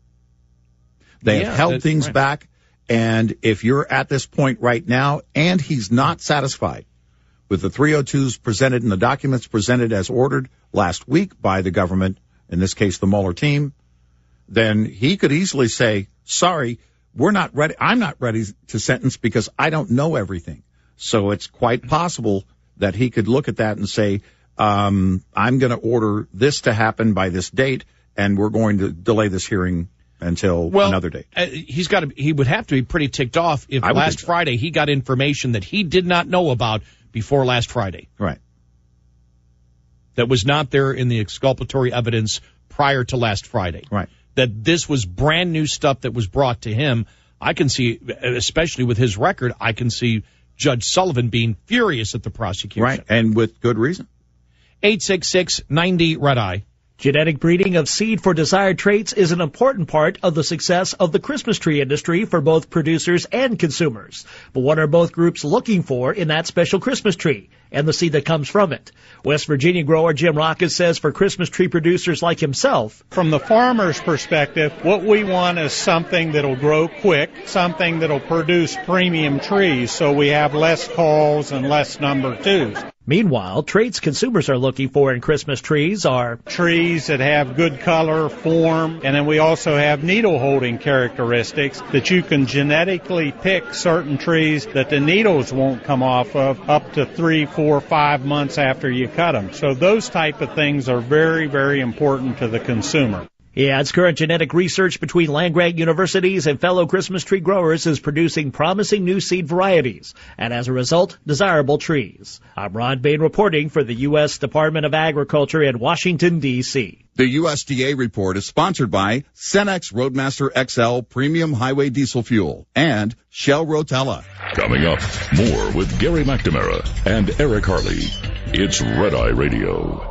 They have held things back. And if you're at this point right now and he's not satisfied with the 302s presented and the documents presented as ordered last week by the government, in this case the Mueller team, then he could easily say, sorry, we're not ready. I'm not ready to sentence because I don't know everything. So it's quite possible that he could look at that and say, I'm going to order this to happen by this date, and we're going to delay this hearing until another date. He would have to be pretty ticked off if last Friday he got information that he did not know about before last Friday. Right. That was not there in the exculpatory evidence prior to last Friday. Right. That this was brand new stuff that was brought to him. I can see, especially with his record, I can see Judge Sullivan being furious at the prosecution. Right, and with good reason. 866-90-RED-EYE. Genetic breeding of seed for desired traits is an important part of the success of the Christmas tree industry for both producers and consumers. But what are both groups looking for in that special Christmas tree and the seed that comes from it? West Virginia grower Jim Rocket says for Christmas tree producers like himself, from the farmer's perspective, what we want is something that'll grow quick, something that'll produce premium trees so we have less calls and less number twos. Meanwhile, traits consumers are looking for in Christmas trees are trees that have good color, form, and then we also have needle-holding characteristics that you can genetically pick certain trees that the needles won't come off of up to 3, 4, 5 months after you cut them. So those type of things are very, very important to the consumer. He adds current genetic research between land-grant universities and fellow Christmas tree growers is producing promising new seed varieties, and as a result, desirable trees. I'm Ron Bain reporting for the U.S. Department of Agriculture in Washington, D.C. The USDA report is sponsored by Cenex Roadmaster XL Premium Highway Diesel Fuel and Shell Rotella. Coming up, more with Gary McNamara and Eric Harley. It's Red Eye Radio.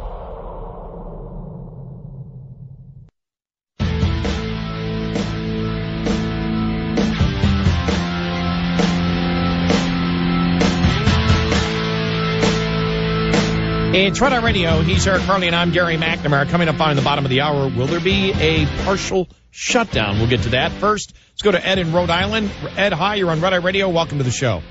It's Red Eye Radio. He's Eric Harley, and I'm Gary McNamara. Coming up on the bottom of the hour, will there be a partial shutdown? We'll get to that. First, let's go to Ed in Rhode Island. Ed, hi. You're on Red Eye Radio. Welcome to the show.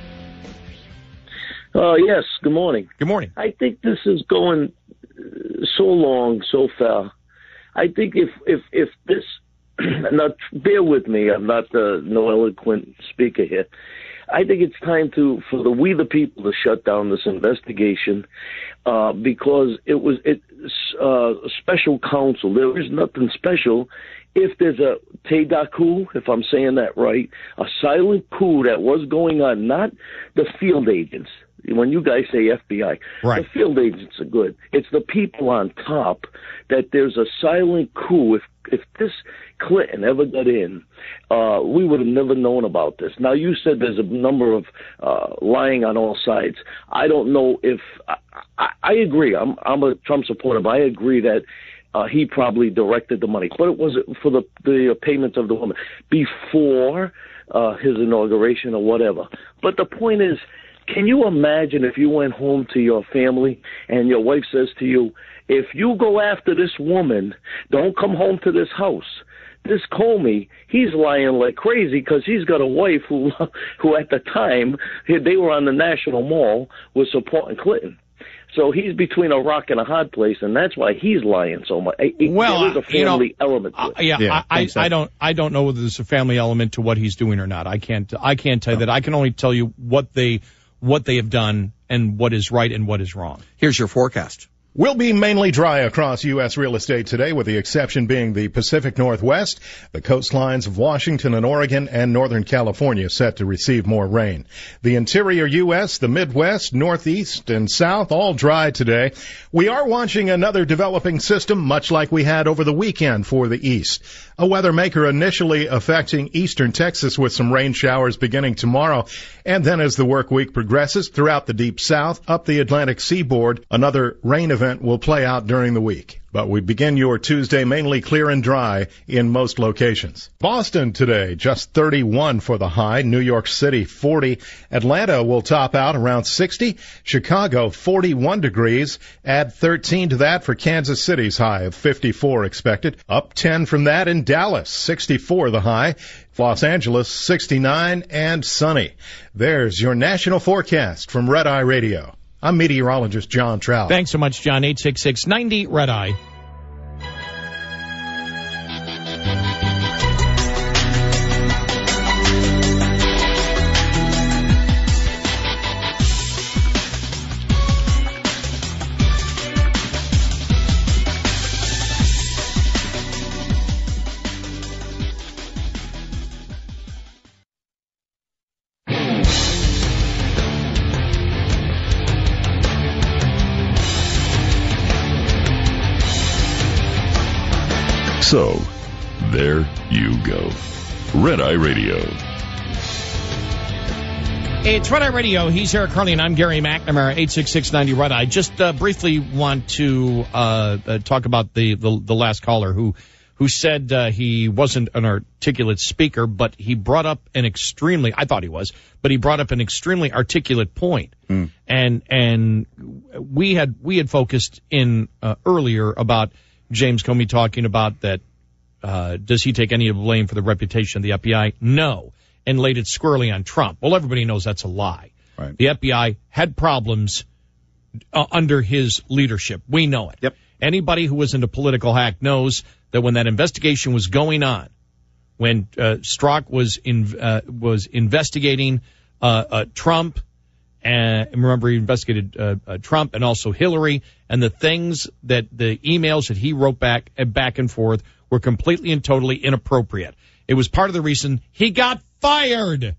Yes. Good morning. Good morning. I think this is going so long, so far. I think if this, now bear with me, I'm not no eloquent speaker here. I think it's time for we the people to shut down this investigation because it's special counsel. There is nothing special. If there's a Teda coup, if I'm saying that right, a silent coup that was going on, not the field agents. When you guys say FBI, right. The field agents are good. It's the people on top that there's a silent coup. If this Clinton ever got in, we would have never known about this. Now, you said there's a number of lying on all sides. I don't know if I agree. I'm a Trump supporter, but I agree that he probably directed the money. But it was for the payments of the woman before his inauguration or whatever. But the point is, can you imagine if you went home to your family and your wife says to you, if you go after this woman, don't come home to this house. This Comey, he's lying like crazy because he's got a wife who at the time, they were on the National Mall, was supporting Clinton. So he's between a rock and a hard place, and that's why he's lying so much. Well, there is a family element to it. I don't know whether there's a family element to what he's doing or not. I can't tell you that. I can only tell you what they have done and what is right and what is wrong. Here's your forecast. Will be mainly dry across U.S. real estate today, with the exception being the Pacific Northwest, the coastlines of Washington and Oregon, and Northern California set to receive more rain. The interior U.S., the Midwest, Northeast, and South all dry today. We are watching another developing system, much like we had over the weekend for the East. A weather maker initially affecting eastern Texas with some rain showers beginning tomorrow, and then as the work week progresses throughout the deep South, up the Atlantic seaboard, another rain event will play out during the week. But we begin your Tuesday mainly clear and dry in most locations. Boston today, just 31 for the high. New York City, 40. Atlanta will top out around 60. Chicago, 41 degrees. Add 13 to that for Kansas City's high of 54 expected. Up 10 from that in Dallas, 64 the high. Los Angeles, 69 and sunny. There's your national forecast from Red Eye Radio. I'm meteorologist John Trout. Thanks so much, John. 866-90 Red Eye. So, there you go. Red Eye Radio. It's Red Eye Radio. He's Eric Harley, and I'm Gary McNamara, 866-90 Red Eye. Just briefly want to talk about the last caller who said he wasn't an articulate speaker, but he brought up an extremely, I thought he was, but he brought up an extremely articulate point. And we had focused in earlier about James Comey talking about that, does he take any of the blame for the reputation of the FBI? No. And laid it squarely on Trump. Well, everybody knows that's a lie. Right. The FBI had problems under his leadership. We know it. Yep. Anybody who was into political hack knows that when that investigation was going on, when Strzok was investigating Trump, and remember, he investigated Trump and also Hillary, and the things that the emails that he wrote back and forth were completely and totally inappropriate. It was part of the reason he got fired.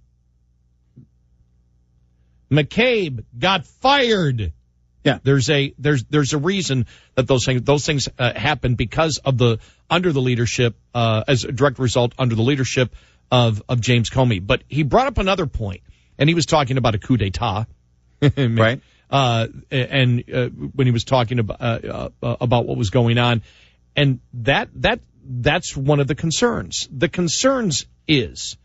McCabe got fired. Yeah, there's a reason that those things happen because of under the leadership as a direct result under the leadership of James Comey. But he brought up another point. And he was talking about a coup d'etat, right? And when he was talking about what was going on, and that's one of the concerns. The concerns is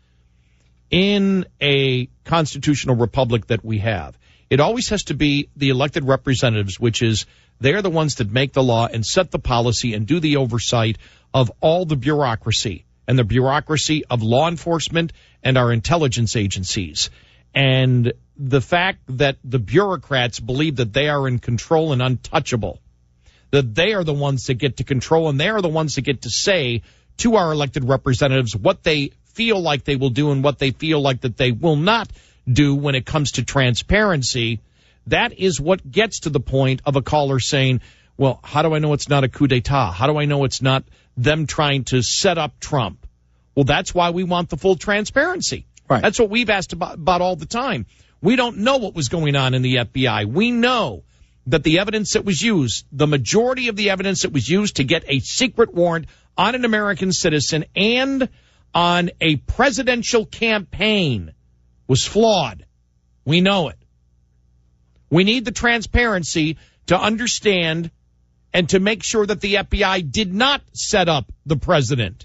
in a constitutional republic that we have, it always has to be the elected representatives, which is they're the ones that make the law and set the policy and do the oversight of all the bureaucracy and the bureaucracy of law enforcement and our intelligence agencies. And the fact that the bureaucrats believe that they are in control and untouchable, that they are the ones that get to control and they are the ones that get to say to our elected representatives what they feel like they will do and what they feel like that they will not do when it comes to transparency, that is what gets to the point of a caller saying, well, how do I know it's not a coup d'etat? How do I know it's not them trying to set up Trump? Well, that's why we want the full transparency. Right. That's what we've asked about all the time. We don't know what was going on in the FBI. We know that the evidence that was used, the majority of the evidence that was used to get a secret warrant on an American citizen and on a presidential campaign was flawed. We know it. We need the transparency to understand and to make sure that the FBI did not set up the president.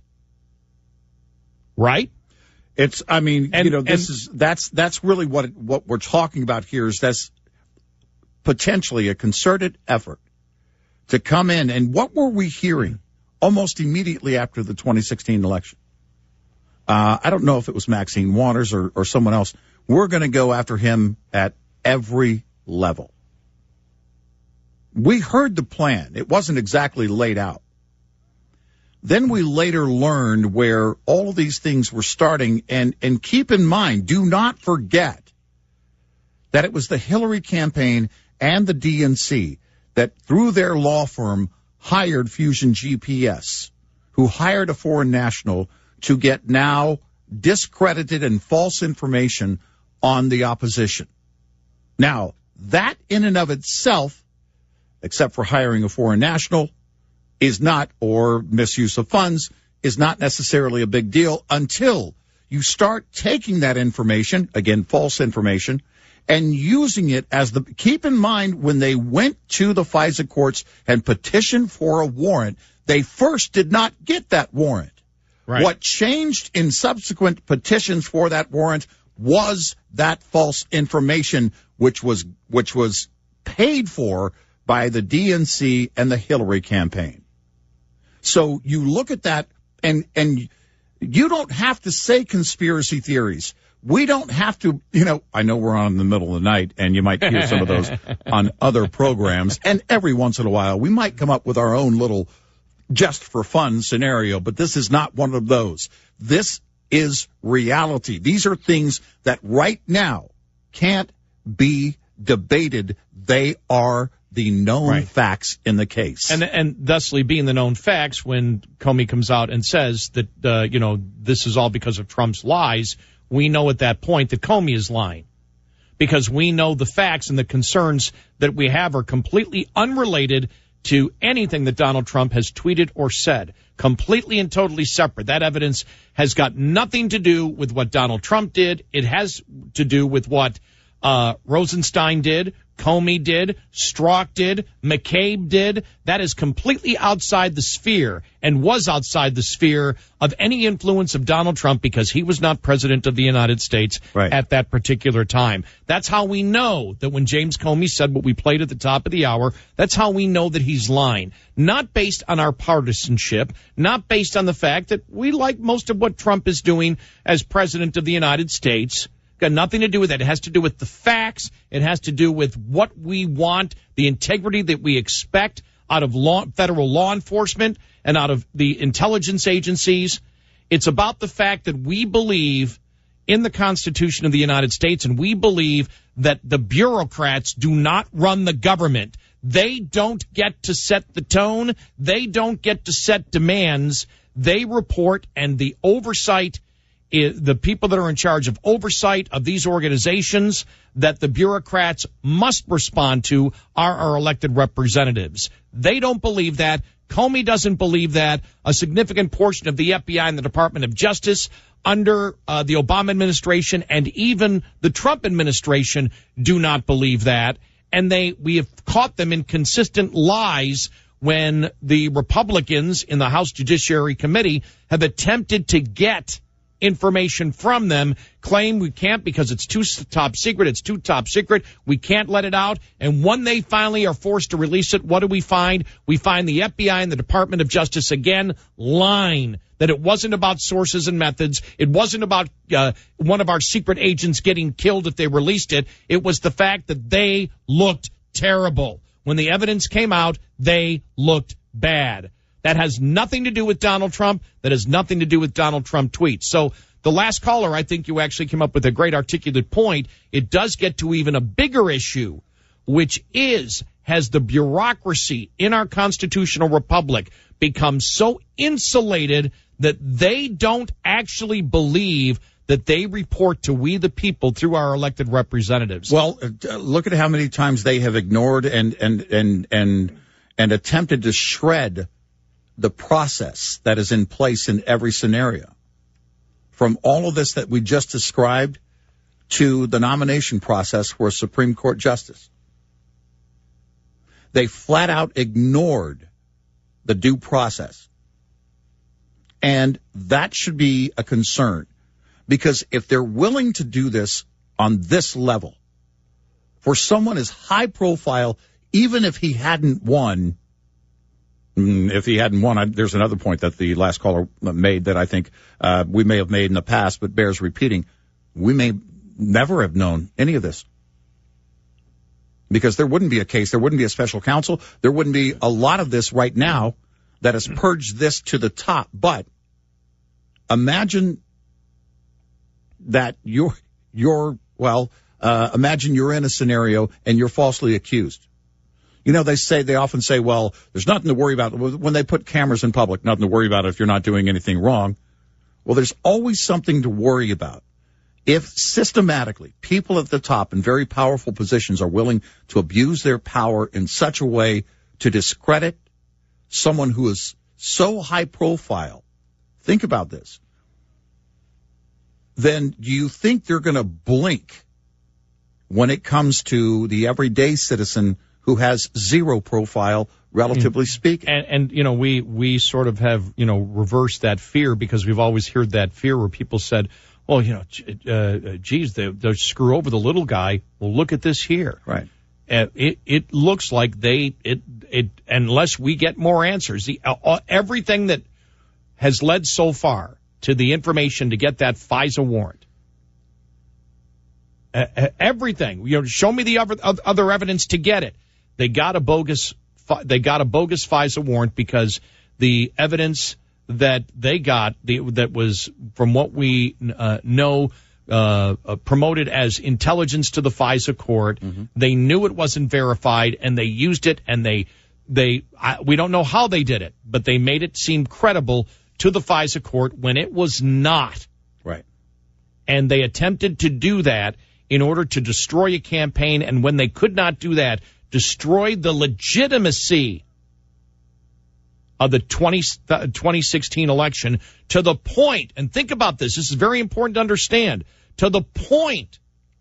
Right? That's really what we're talking about here is that's potentially a concerted effort to come in. And what were we hearing almost immediately after the 2016 election? I don't know if it was Maxine Waters or someone else. We're going to go after him at every level. We heard the plan. It wasn't exactly laid out. Then we later learned where all of these things were starting, and keep in mind, do not forget that it was the Hillary campaign and the DNC that through their law firm hired Fusion GPS, who hired a foreign national to get now discredited and false information on the opposition. Now, that in and of itself, except for hiring a foreign national, is not, or misuse of funds, is not necessarily a big deal until you start taking that information, again, false information, and using it as the, keep in mind when they went to the FISA courts and petitioned for a warrant, they first did not get that warrant. Right. What changed in subsequent petitions for that warrant was that false information, which was paid for by the DNC and the Hillary campaign. So you look at that, and you don't have to say conspiracy theories. We don't have to, I know we're on in the middle of the night, and you might hear some of those on other programs, and every once in a while we might come up with our own little just for fun scenario, but this is not one of those. This is reality. These are things that right now can't be debated. They are the known facts in the case. And thusly being the known facts when Comey comes out and says that, this is all because of Trump's lies, we know at that point that Comey is lying. Because we know the facts and the concerns that we have are completely unrelated to anything that Donald Trump has tweeted or said. Completely and totally separate. That evidence has got nothing to do with what Donald Trump did. It has to do with what Rosenstein did, Comey did, Strzok did, McCabe did. That is completely outside the sphere and was outside the sphere of any influence of Donald Trump because he was not president of the United States at that particular time. That's how we know that when James Comey said what we played at the top of the hour, that's how we know that he's lying. Not based on our partisanship, not based on the fact that we like most of what Trump is doing as president of the United States. Got nothing to do with that. It has to do with the facts. It has to do with what we want, the integrity that we expect out of federal law enforcement and out of the intelligence agencies. It's about the fact that we believe in the Constitution of the United States, and we believe that the bureaucrats do not run the government. They don't get to set the tone. They don't get to set demands. They report, and the oversight, the people that are in charge of oversight of these organizations that the bureaucrats must respond to are our elected representatives. They don't believe that. Comey doesn't believe that. A significant portion of the FBI and the Department of Justice under the Obama administration and even the Trump administration do not believe that. And we have caught them in consistent lies when the Republicans in the House Judiciary Committee have attempted to get information from them, claim we can't because it's too top secret, we can't let it out, and when they finally are forced to release it, what do we find? We find the FBI and the Department of Justice again lying, that it wasn't about sources and methods, it wasn't about one of our secret agents getting killed if they released it, it was the fact that they looked terrible. When the evidence came out, they looked bad. That has nothing to do with Donald Trump. That has nothing to do with Donald Trump tweets. So the last caller, I think you actually came up with a great articulate point. It does get to even a bigger issue, which is, has the bureaucracy in our constitutional republic become so insulated that they don't actually believe that they report to we the people through our elected representatives? Well, look at how many times they have ignored and attempted to shred the process that is in place in every scenario. From all of this that we just described to the nomination process for a Supreme Court justice. They flat out ignored the due process. And that should be a concern. Because if they're willing to do this on this level, for someone as high profile, even if he hadn't won, there's another point that the last caller made that I think we may have made in the past, but bears repeating. We may never have known any of this. Because there wouldn't be a case, there wouldn't be a special counsel, there wouldn't be a lot of this right now that has purged this to the top. But imagine that imagine you're in a scenario and you're falsely accused. You know, they often say, well, there's nothing to worry about. When they put cameras in public, nothing to worry about if you're not doing anything wrong. Well, there's always something to worry about. If systematically people at the top in very powerful positions are willing to abuse their power in such a way to discredit someone who is so high profile, think about this, then do you think they're going to blink when it comes to the everyday citizen who has zero profile, relatively speaking? And you know, we sort of have, you know, reversed that fear, because we've always heard that fear where people said, well, you know, geez, they'll screw over the little guy. Well, look at this here. Right. It looks like unless we get more answers, everything that has led so far to the information to get that FISA warrant, everything, you know, show me the other evidence to get it. They got a bogus FISA warrant because the evidence that they got, that was, from what we know, promoted as intelligence to the FISA court. Mm-hmm. They knew it wasn't verified, and they used it, and we don't know how they did it, but they made it seem credible to the FISA court when it was not. Right. And they attempted to do that in order to destroy a campaign, and when they could not do that, destroyed the legitimacy of the 2016 election, to the point, and think about this is very important to understand, to the point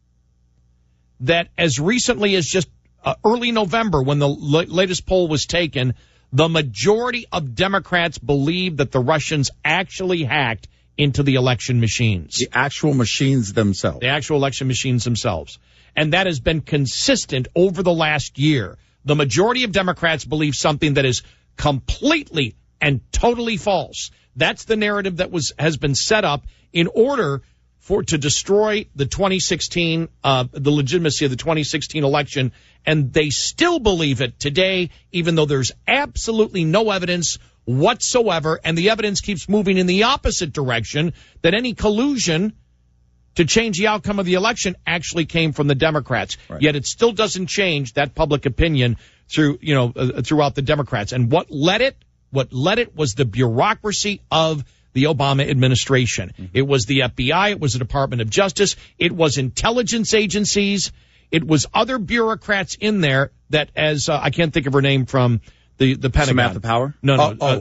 that as recently as just early November, when the latest poll was taken, the majority of Democrats believed that the Russians actually hacked into the election machines. The actual machines themselves. The actual election machines themselves. And that has been consistent over the last year. The majority of Democrats believe something that is completely and totally false. That's the narrative that has been set up in order to destroy the 2016, the legitimacy of the 2016 election, and they still believe it today, even though there's absolutely no evidence whatsoever, and the evidence keeps moving in the opposite direction, that any collusion to change the outcome of the election actually came from the Democrats. Right. Yet it still doesn't change that public opinion throughout the Democrats. And what led it was the bureaucracy of the Obama administration. Mm-hmm. It was the FBI. It was the Department of Justice. It was intelligence agencies. It was other bureaucrats in there that, as I can't think of her name from the Pentagon. Samantha Power? No,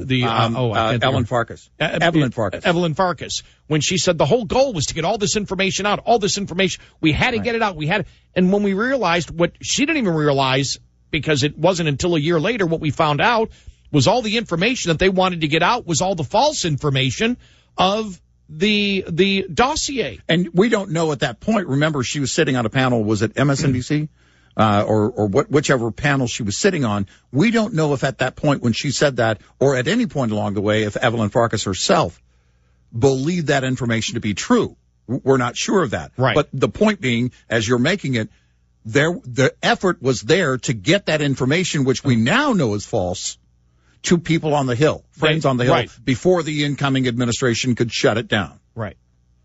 Ellen Farkas. Evelyn Farkas. Evelyn Farkas. When she said the whole goal was to get all this information out, we had to get it out. And when we realized what she didn't even realize, because it wasn't until a year later what we found out was all the information that they wanted to get out was all the false information of the dossier. And we don't know at that point. Remember, she was sitting on a panel, was it MSNBC? Or whichever panel she was sitting on. We don't know if at that point when she said that, or at any point along the way, if Evelyn Farkas herself believed that information to be true. We're not sure of that. Right. But the point being, as you're making it, the effort was there to get that information, which we now know is false, to people on the Hill, friends on the Hill, right, before the incoming administration could shut it down. Right.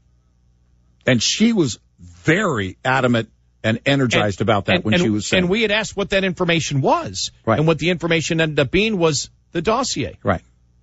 And she was very adamant and energized about that when she was saying. And we had asked what that information was. Right. And what the information ended up being was the dossier. Right.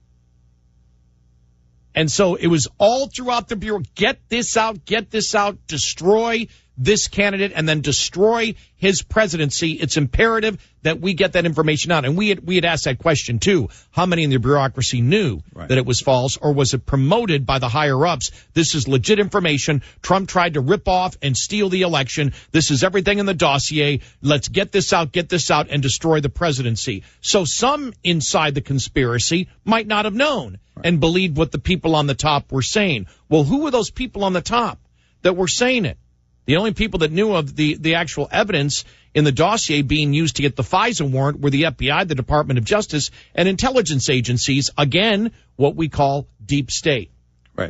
And so it was all throughout the Bureau. Get this out, destroy this candidate, and then destroy his presidency. It's imperative that we get that information out. And we had asked that question, too. How many in the bureaucracy knew that it was false, or was it promoted by the higher-ups? This is legit information. Trump tried to rip off and steal the election. This is everything in the dossier. Let's get this out, and destroy the presidency. So some inside the conspiracy might not have known and believed what the people on the top were saying. Well, who were those people on the top that were saying it? The only people that knew of the actual evidence in the dossier being used to get the FISA warrant were the FBI, the Department of Justice, and intelligence agencies. Again, what we call deep state. Right.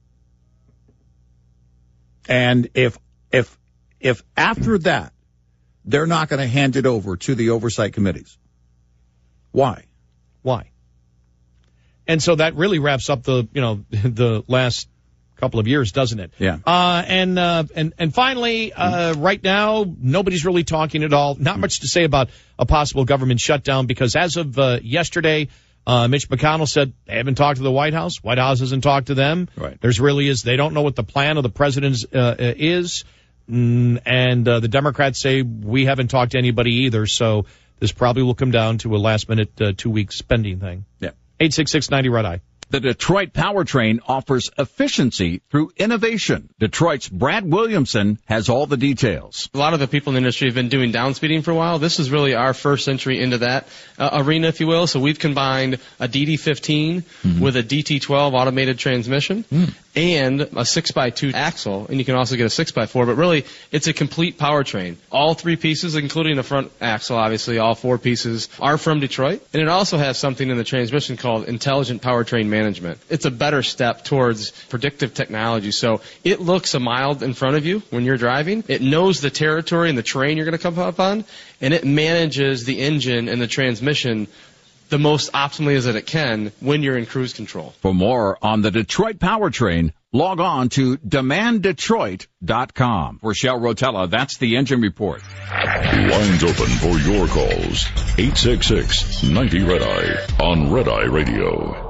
And if after that they're not going to hand it over to the oversight committees, why? And so that really wraps up the last couple of years, doesn't it? Yeah. And finally, right now, nobody's really talking at all. Not much to say about a possible government shutdown because as of yesterday, Mitch McConnell said they haven't talked to the White House. White House hasn't talked to them. Right. They don't know what the plan of the president is. And the Democrats say we haven't talked to anybody either. So this probably will come down to a last-minute 2-week spending thing. Yeah. 866-90 Red Eye. The Detroit Powertrain offers efficiency through innovation. Detroit's Brad Williamson has all the details. A lot of the people in the industry have been doing downspeeding for a while. This is really our first entry into that arena, if you will. So we've combined a DD15 with a DT12 automated transmission and a 6x2 axle, and you can also get a 6x4, but really it's a complete powertrain. All 3 pieces, including the front axle, obviously, all 4 pieces are from Detroit, and it also has something in the transmission called intelligent powertrain management. It's a better step towards predictive technology. So it looks a mile in front of you when you're driving. It knows the territory and the terrain you're going to come up on, and it manages the engine and the transmission the most optimally as it can when you're in cruise control. For more on the Detroit Powertrain, log on to demanddetroit.com. For Shell Rotella, that's the Engine Report. Lines open for your calls. 866-90 Red Eye on Red Eye Radio.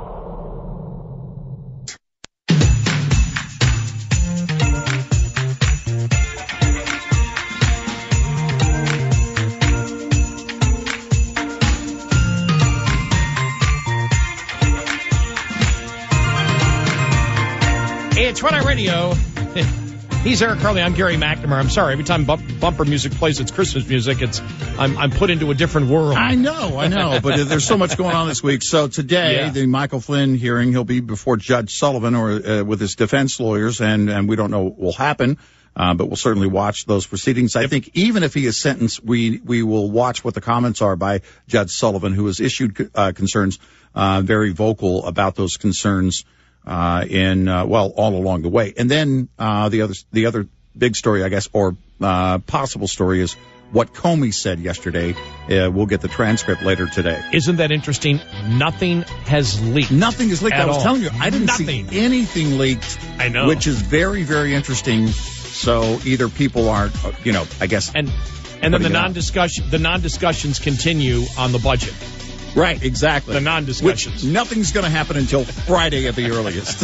It's Red Eye Radio. He's Eric Carly. I'm Gary McNamara. I'm sorry. Every time bumper music plays, it's Christmas music. I'm put into a different world. I know. But there's so much going on this week. So today, the Michael Flynn hearing, he'll be before Judge Sullivan or with his defense lawyers, and we don't know what will happen. But we'll certainly watch those proceedings. I think even if he is sentenced, we will watch what the comments are by Judge Sullivan, who has issued concerns, very vocal about those concerns. All along the way. And then, the other big story, I guess, or, possible story is what Comey said yesterday. We'll get the transcript later today. Isn't that interesting? Nothing has leaked. Nothing is leaked. I was telling you, I didn't see anything leaked. I know. Which is very, very interesting. So either people aren't, I guess. And then the non-discussions continue on the budget. Right, exactly. The non-discussions. Which nothing's going to happen until Friday at the earliest.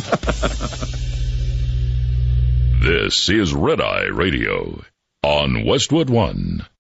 This is Red Eye Radio on Westwood One.